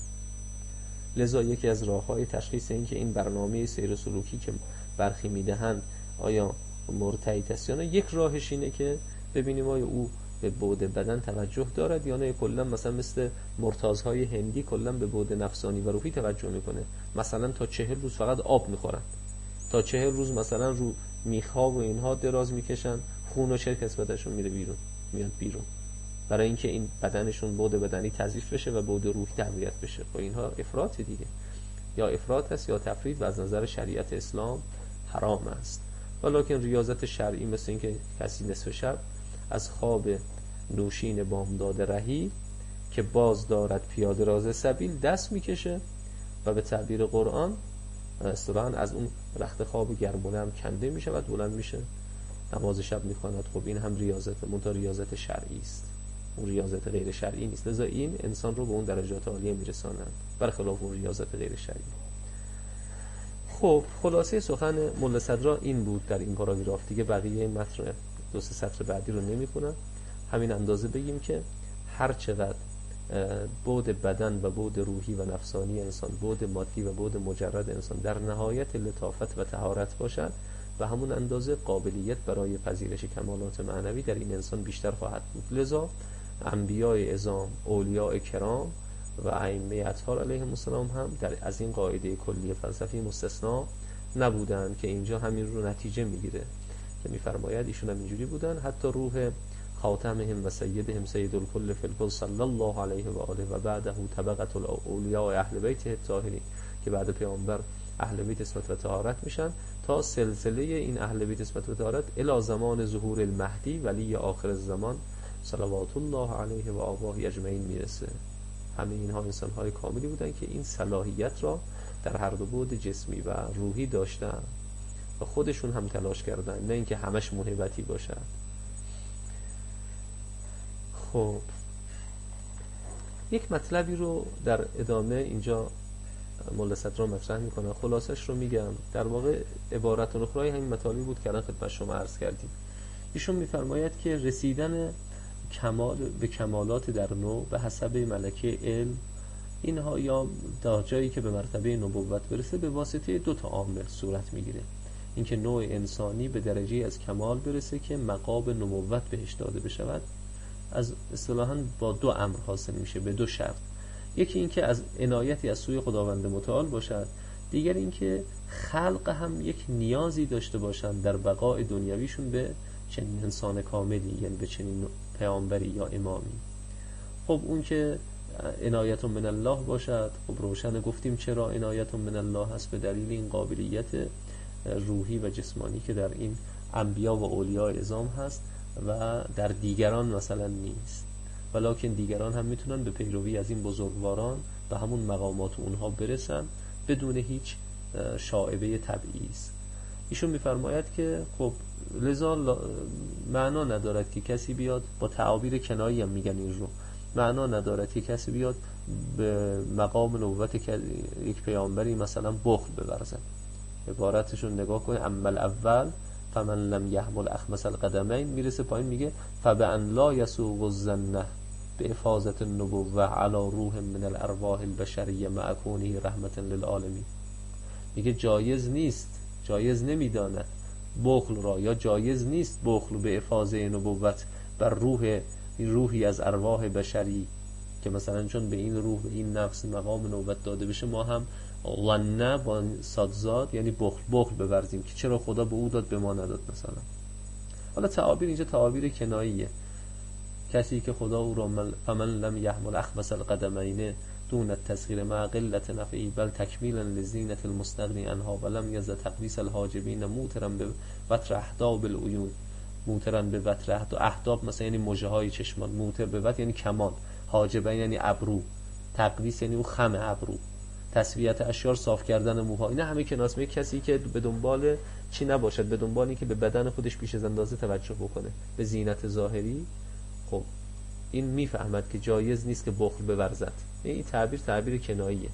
لذا یکی از راههای تشخیص این که این برنامه سیر سلوکی که برخی میدهند آیا مرتعی است یا نه، یک راهش اینه که ببینیم آیا او به بعد بدن توجه دارد یا نه. کلا مثلا مثل مرتازهای هندی کلا به بعد نفسانی و روحی توجه میکنه. مثلا تا چهل روز فقط آب میخورن، تا چهل روز مثلا رو میخا و اینها دراز میکشن، خون و چرک نسبتشون میره بیرون، میاد بیرون، برای اینکه این بدنشون بعد بدنی تضعیف بشه و بعد روحی تقویت بشه. با اینها افراط دیگه، یا افراط است یا تفرید و از نظر شریعت اسلام حرام است. ولکن ریاضت شرعی مثل اینکه کسی نصف شب از خواب نوشین بامداد رهی که باز دارد پیاده راز سبیل دست میکشه و به تعبیر قرآن اصطلاحاً از اون رخت خواب گرمونه هم کنده میشه و بلند میشه نماز شب میخواند. خب این هم ریاضت، منتها ریاضت شرعی است، اون ریاضت غیر شرعی نیست. لذا این انسان رو به اون درجات عالیه میرساند برخلاف اون ریاضت غیر شرعی. خب خلاصه سخن مولا صدرا این بود در این پاراگراف. دیگه بقیه متن دو سه سطر بعدی رو نمیخونم. همین اندازه بگیم که هر چقدر بعد بدن و بعد روحی و نفسانی انسان، بعد مادی و بعد مجرد انسان در نهایت لطافت و طهارت باشد، و همون اندازه قابلیت برای پذیرش کمالات معنوی در این انسان بیشتر خواهد بود. لذا انبیاء اعظام، اولیاء کرام و ائمه اطهار علیهم السلام هم در از این قاعده کلی فلسفی مستثنا نبودند که اینجا همین رو نتیجه میگیره که میفرماید ایشون هم اینجوری بودن. حتی روح خاتمهم و سیدهم سید الکل فی الکل صلی الله علیه و آله و بعده طبقه الاولیاء اهل بیت الطاهرین، که بعد پیامبر اهل بیت اسمت و طهارت میشن تا سلسله این اهل بیت اسمت و طهارت الی زمان ظهور المهدی ولی آخر الزمان صلوات الله علیه و آبائه اجمعین میرسه. همه اینها انسان‌های کاملی بودن که این صلاحیت را در هر دو بعد جسمی و روحی داشتن و خودشون هم تلاش کردن، نه اینکه همش موهبتی باشه. خب یک مطلبی رو در ادامه اینجا مولا صدرا مطرح میکنه، خلاصش رو میگم. در واقع عبارت اخرای همین مطالبی بود که الان خدمت شما عرض کردیم. ایشون میفرماید که رسیدن کمال به کمالات در نوع به حسب ملکه علم، اینها یا تا جایی که به مرتبه نبوت برسه به واسطه دو تا عامل صورت میگیره. اینکه نوع انسانی به درجه از کمال برسه که مقام نبوت بهش داده بشود، از اصطلاحاً با دو امر حاصل میشه، به دو شرط. یکی این که از عنایتی از سوی خداوند متعال باشد، دیگر این که خلق هم یک نیازی داشته باشند در بقای دنیویشون به چنین انسان کاملی، یعنی به چنین پیامبری یا امامی. خب اون که عنایت من الله باشد، خب روشن گفتیم چرا عنایت من الله هست، به دلیل این قابلیت روحی و جسمانی که در این انبیا و اولیاء اعظام هست و در دیگران مثلا نیست، ولکن دیگران هم میتونن به پیروی از این بزرگواران به همون مقامات اونها برسن بدون هیچ شائبه تبعیض. ایشون میفرماید که خب لذا معنا ندارد که کسی بیاد، با تعابیر کنایی هم میگن این رو، معنا ندارد که کسی بیاد به مقام نبوت یک پیامبری مثلا بخل بورزد. عبارتشون نگاه کنید، عمل اول فمن لم یحمل اخمس القدمین، میرسه پایین میگه فبأن لا یسوق الظن بافاضة النبوة علی روح من الارواح البشریه مع کونه رحمة للعالمین. میگه جایز نیست، جایز نمیداند بخل را، یا جایز نیست بخل به افاضه نبوت بر روح روحی از ارواح بشری که مثلا چون به این روح به این نفس مقام نبوت داده بشه ما هم غنه با صادزاد یعنی بخل بخل بورزیم که چرا خدا به او داد به ما نداد مثلا. حالا تعابیر اینجا تعابیر کناییه. کسی که خدا او را فمن لم یحمل اخمس القدمین دون التصغیر مع قلت نفعی بل تکمیلا لزینت المستغنی عنها ولم یز تقدیس الحاجبین موترا به وتر احداب العیون، موترا به وتر احداب مثلا یعنی مژه های چشمان، موتر به وتر یعنی کمان، حاجبین یعنی ابرو، تقدیس یعنی او خم ابرو، تسویت اشعار صاف کردن موها. اینا همه کناسمه کسی که به دنبال چی نباشد، به دنبال این که به بدن خودش بیش از اندازه توجه بکنه به زینت ظاهری، خب این میفهمد که جایز نیست که بخل بورزد. این تعبیر تعبیر کناییه،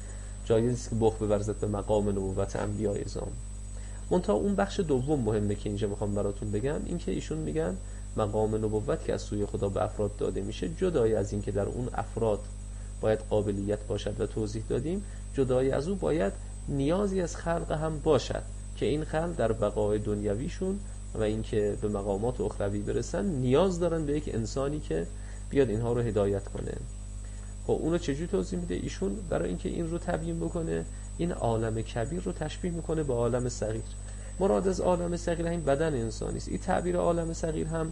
جایز نیست که بخل بورزد به مقام نبوت انبیاء اعظام. منتها اون بخش دوم مهمه که اینجا میخوام براتون بگم، این که ایشون میگن مقام نبوت که از سوی خدا به افراد داده میشه، جدای از این که در اون افراد باید قابلیت باشد و توضیح دادیم، جدای از او باید نیازی از خلق هم باشد که این خلق در بقای دنیویشون و اینکه به مقامات اخروی برسن نیاز دارن به یک انسانی که بیاد اینها رو هدایت کنه. خب اونو چجوری توضیح میده ایشون؟ برای اینکه این رو تبیین بکنه، این عالم کبیر رو تشبیه میکنه به عالم صغیر. مراد از عالم صغیر همین بدن انسانی است. این تعبیر عالم صغیر هم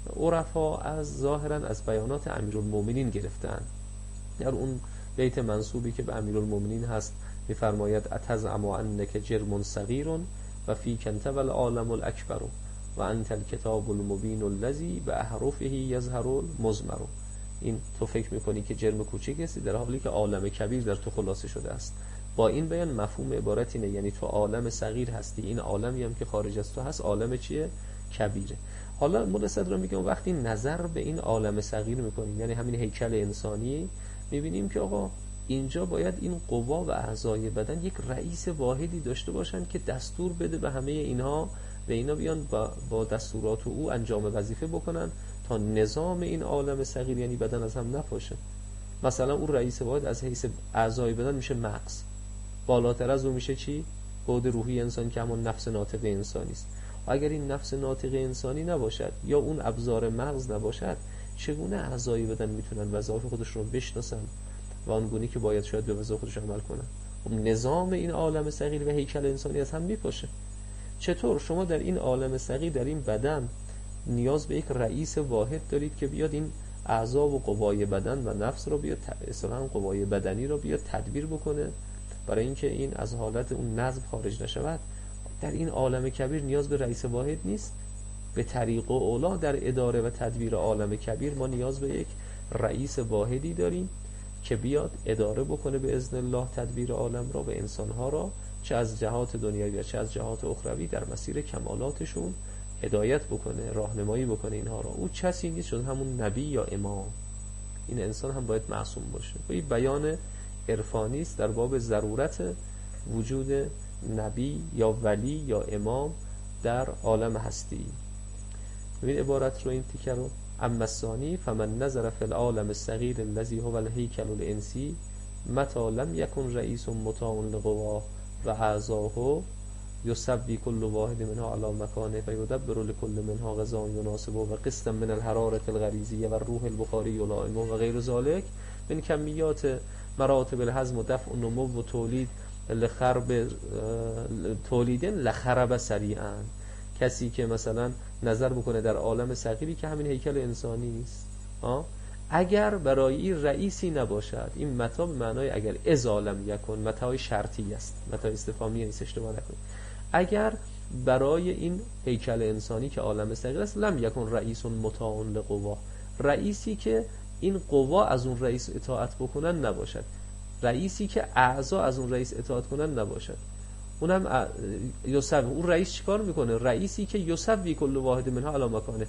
عرفا از ظاهرا از بیانات امیرالمومنین گرفتن. در اون بیت منسوبی که به امیرالمومنین هست میفرماید اتزعم انک جرم صغیر و فیک انت والعالم الاکبر و انت الکتاب المبین الذی به احرفه یظهر المضمر. این تو فکر میکنی که جرم کوچک هستی در حالی که عالم کبیر در تو خلاصه شده است. با این بیان مفهوم عبارت اینه، یعنی تو عالم صغیر هستی، این عالمی هم که خارج از تو هست عالم چیه؟ کبیره. حالا مولا صدرا میگم وقتی نظر به این عالم صغیر میکنیم، یعنی همین هیکل انسانی، میبینیم که آقا اینجا باید این قوا و اعضای بدن یک رئیس واحدی داشته باشن که دستور بده به همه اینها و اینا بیان با, با دستورات او انجام وظیفه بکنن تا نظام این عالم صغیر یعنی بدن از هم نپاشه. مثلا اون رئیس واحد از حیث اعضای بدن میشه مغز، بالاتر از اون میشه چی؟ بعد روحی انسان که همون نفس ناطق انسانی است. و اگر این نفس ناطق انسانی نباشد یا اون ابزار مغز نباشد، چگونه اعضای بدن میتونن وظایف خودشون رو بشناسن و آنگونه که باید شاید به وظایف خودشون عمل کنن؟ خب نظام این عالم صغیر و هیکل انسانی از هم میپاشه. چطور شما در این عالم صغیر، در این بدن، نیاز به یک رئیس واحد دارید که بیاد این اعضا و قوای بدن و نفس رو بیاد، اصلا قوای بدنی رو بیاد تدبیر بکنه برای اینکه این از حالت اون نظم خارج نشود. در این عالم کبیر نیاز به رئیس واحد نیست. به طریق و اولا در اداره و تدبیر عالم کبیر ما نیاز به یک رئیس واحدی داریم که بیاد اداره بکنه به اذن الله تدبیر عالم را و انسانها را، چه از جهات دنیوی چه از جهات اخروی، در مسیر کمالاتشون هدایت بکنه، راهنمایی بکنه اینها را. او کسی نیست جز همون نبی یا امام. این انسان هم باید معصوم باشه. و این بیان عرفانی است در باب ضرورت وجود نبی یا ولی یا امام در عالم هستی. ببین عبارت رو، این تیکه رو، اما الثانی فمن نظر فی العالم الصغیر الذی هو الهیکل الانسی متى لم یکن رئیس مطاع لقواه و اعضاه یسوی کل واحد منها علی مکانه و یدبر لكل منها غذا یناسبه و قسطا من الحرارة الغریزیه و روح البخاری یلائمه و غیر ذلک من کمیات مراتب الهضم و دفع و نمو و تولید لخرب تولیدن لخرب سریعا. کسی که مثلا نظر بکنه در عالم صغیری که همین هیکل انسانی است، اگر برای این رئیسی نباشد، این متا به معنای اگر اذا لم یکن، متای شرطی است، متای استفهامی نیست، اشتباه نکنید. اگر برای این هیکل انسانی که عالم صغیر است لم یکن رئیس مطاع لقوا، رئیسی که این قوا از اون رئیس اطاعت بکنن نباشد، رئیسی که اعضا از اون رئیس اطاعت کنن نباشد، اونم یوسف. اون رئیس چیکار میکنه؟ رئیسی که یوسف کل واحد منها علی مکانه،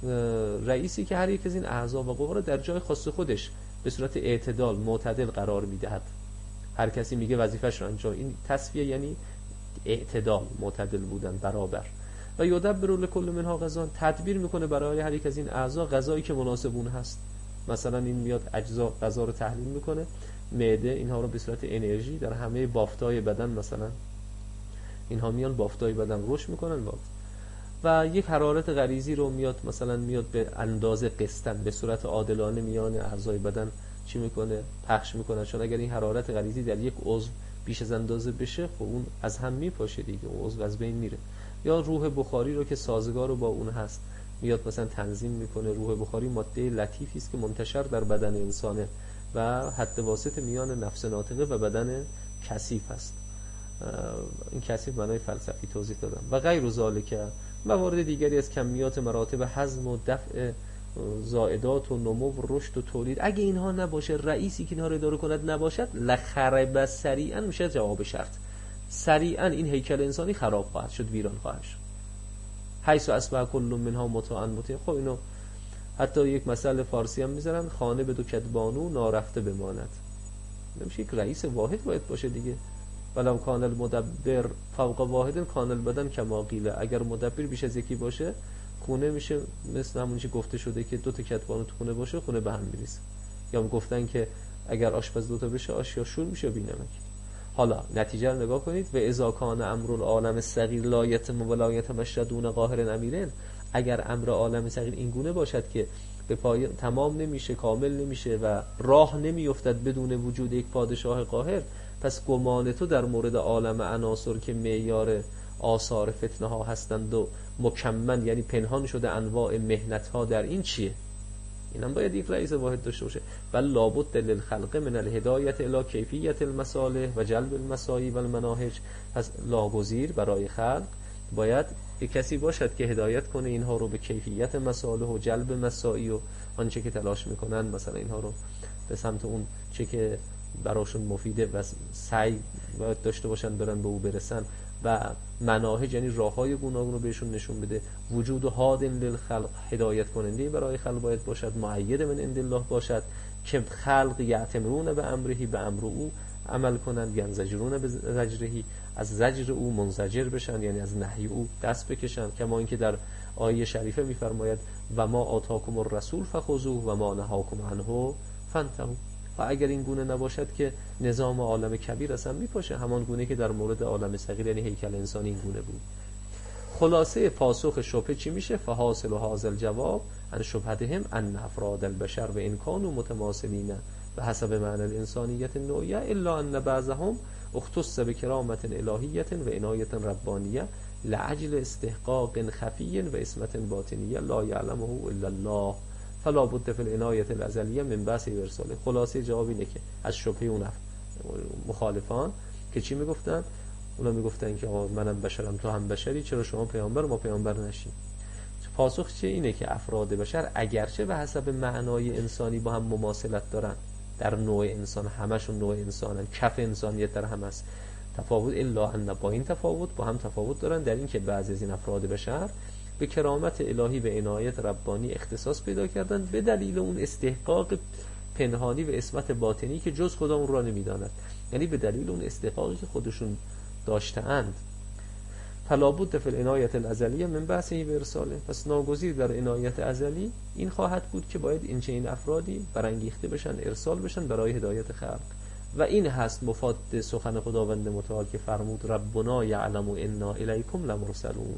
رئیسی که هر یک از این اعضا و قوا رو در جای خاص خودش به صورت اعتدال معتدل قرار میدهد. هر کسی میگه وظیفش رو انجام. این تصفیه یعنی اعتدال، معتدل بودن، برابر. و یدبر لکل منها غذا، تدبیر میکنه برای هر یک از این اعضا غذایی که مناسب اون هست. مثلا این میاد اجزا غذا رو تحلیل میکنه، معده اینها رو به صورت انرژی در همه بافتای بدن، مثلا اینها میان بافتای بدن رشد میکنن بافت. و یک حرارت غریزی رو میاد مثلا میاد به اندازه قسطن به صورت عادلانه میان اعضای بدن چی میکنه؟ پخش میکنه. چون اگر این حرارت غریزی در یک عضو بیش از اندازه بشه، خب اون از هم میپاشه دیگه، اون عضو از بین میره. یا روح بخاری رو که سازگار رو با اون هست میاد مثلا تنظیم میکنه. روح بخاری ماده لطیفی است که منتشر در بدن انسانه و حد واسط میان نفس ناطقه و بدن کثیف است. این کثیف معنای فلسفی توضیح دادم. و غیر ذالک، موارد دیگری از کمیات مراتب هضم و دفع زائدات و نمو و رشد و تولید، اگه اینها نباشه، رئیسی که اینها رو اداره کند نباشد، لخرب سریعا میشه جواب شرط. سریعا این هیکل انسانی خراب خواهد شد، ویران خواهد شد. حیث اصبح کل منها مطاعا مطیع. خب اینو حتی یک مسئله فارسی هم میذارن، خانه به دو کدبانو نارفته بماند. نمیشه یک رئیس واحد باید باشه دیگه. ولو کان المدبر فوق واحد کان البدن کما قیل. اگر مدبر بیش از یکی باشه، خونه میشه مثل همون چی گفته شده که دو تا کدبانو تو خونه باشه، خونه به هم میریزه. یا هم گفتن که اگر آشپز دو تا بشه، آش یا شور میشه بینمک. حالا نتیجه رو نگاه کنید. و اذا کان امر العالم الصغیر لا یتم ولا یتمشى دون قاهر امیر. اگر امر عالم صغیر این گونه باشد که به پای تمام نمیشه، کامل نمیشه و راه نمیافتد بدون وجود یک پادشاه قاهر، پس گمان تو در مورد عالم عناصر که معیار آثار فتنه ها هستند و مکمن یعنی پنهان شده انواع مهنت ها در این چیه؟ اینم باید یک رئیس واحد داشته باشه. بل لابد للخلق من الهدایت الی کیفیت المصالح و جلب المساعی و المناهج. پس لاگزیر برای خلق باید یک کسی باشد که هدایت کنه اینها رو به کیفیت مصالح و جلب مساعی و آنچه که تلاش میکنن، مثلا اینها رو به سمت اون چه که براشون مفیده و سعی باید داشته باشن برن به او برسن. و مناهج یعنی راههای گوناگون رو بهشون نشون بده. وجود و هاد للخلق، هدایت کننده برای خلق باید باشد. معید من عند الله باشد که خلق یعتمرون به امرهی، به امر او عمل کنند، ینزجرون به زجرهی، از زجر او منزجر بشن، یعنی از نهی او دست بکشن. کما اینکه در آیه شریفه میفرماید و ما آتاکم الرسول فخذوه و ما نهاکم عنه فانتهوا. و اگر این گونه نباشد که نظام عالم کبیر اصلا میپاشه، همان گونه که در مورد عالم صغیر یعنی هیکل انسانی این گونه بود. خلاصه پاسخ شبهه چی میشه؟ فحاصل و حاصل جواب ان شبهتهم ان افراد البشر و ان كانوا متماثلین به حسب معنی الانسانیت النوعیه الا ان بعضهم اختص بکرامت الهیه و عنایت ربانیه لعجل استحقاق خفی و اسمت باطنیه لا یعلمه الا الله فلا بد فی العنایت الازلیه من بحث ارساله. خلاصه جواب اینه که از شبهه اون مخالفان که چی میگفتن؟ اونا میگفتن که آقا منم بشرم تو هم بشری، چرا شما پیامبر ما پیامبر نشیم؟ پاسخ چیه؟ اینه که افراد بشر اگرچه به حسب معنای انسانی با هم مماثلت دارن، در نوع انسان همشون نوع انسانن، کف انسانیت در هم است، تفاوت الا ان با این تفاوت با هم تفاوت دارن در این که بعضی از این افراد بشر به کرامت الهی و عنایت ربانی اختصاص پیدا کردن به دلیل اون استحقاق پنهانی و اسمت باطنی که جز خدا اون را نمیداند، یعنی به دلیل اون استحقاقی که خودشون داشته‌اند. فلا بد فی العنایت الازلیه من بعثه و ارساله. پس ناگزیر در عنایت ازلی این خواهد بود که باید این چنین افرادی برانگیخته بشن، ارسال بشن برای هدایت خلق. و این هست مفاد سخن خداوند متعال که فرمود ربنا یعلم انا الیکم لمرسلون.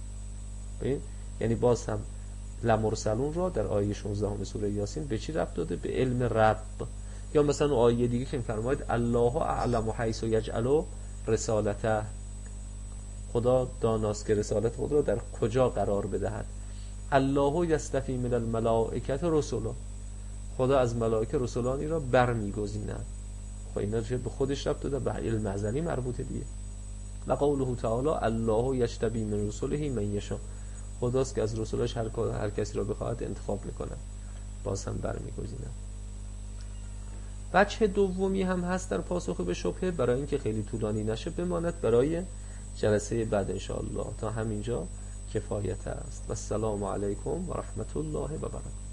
یعنی باز هم لمرسلون را در آیه شانزده سوره یاسین به چی ربط داده؟ به علم رب یا مثلا آیه دیگه که فرماید الله اعلم حیث یجعل رسالته، خدا داناست که رسالت خود را در کجا قرار بدهد. الله یستفی من الملائکه رسولا، خدا از ملائکه رسولانی را برمیگزیند. خب اینا چه به خودش ربط داده، به علم ازلی مربوطه دیگه. و قوله تعالی الله یجتبی من رسله من یشاء، خداست که از رسولش هر هر کسی را بخواهد انتخاب میکنه، باز هم برمیگزینه. بچه دومی هم هست در پاسخ به شبهه، برای اینکه خیلی طولانی نشه بماند برای جلسه بعد انشاءالله. تا همینجا کفایت است. و السلام علیکم و رحمت الله و برکاته.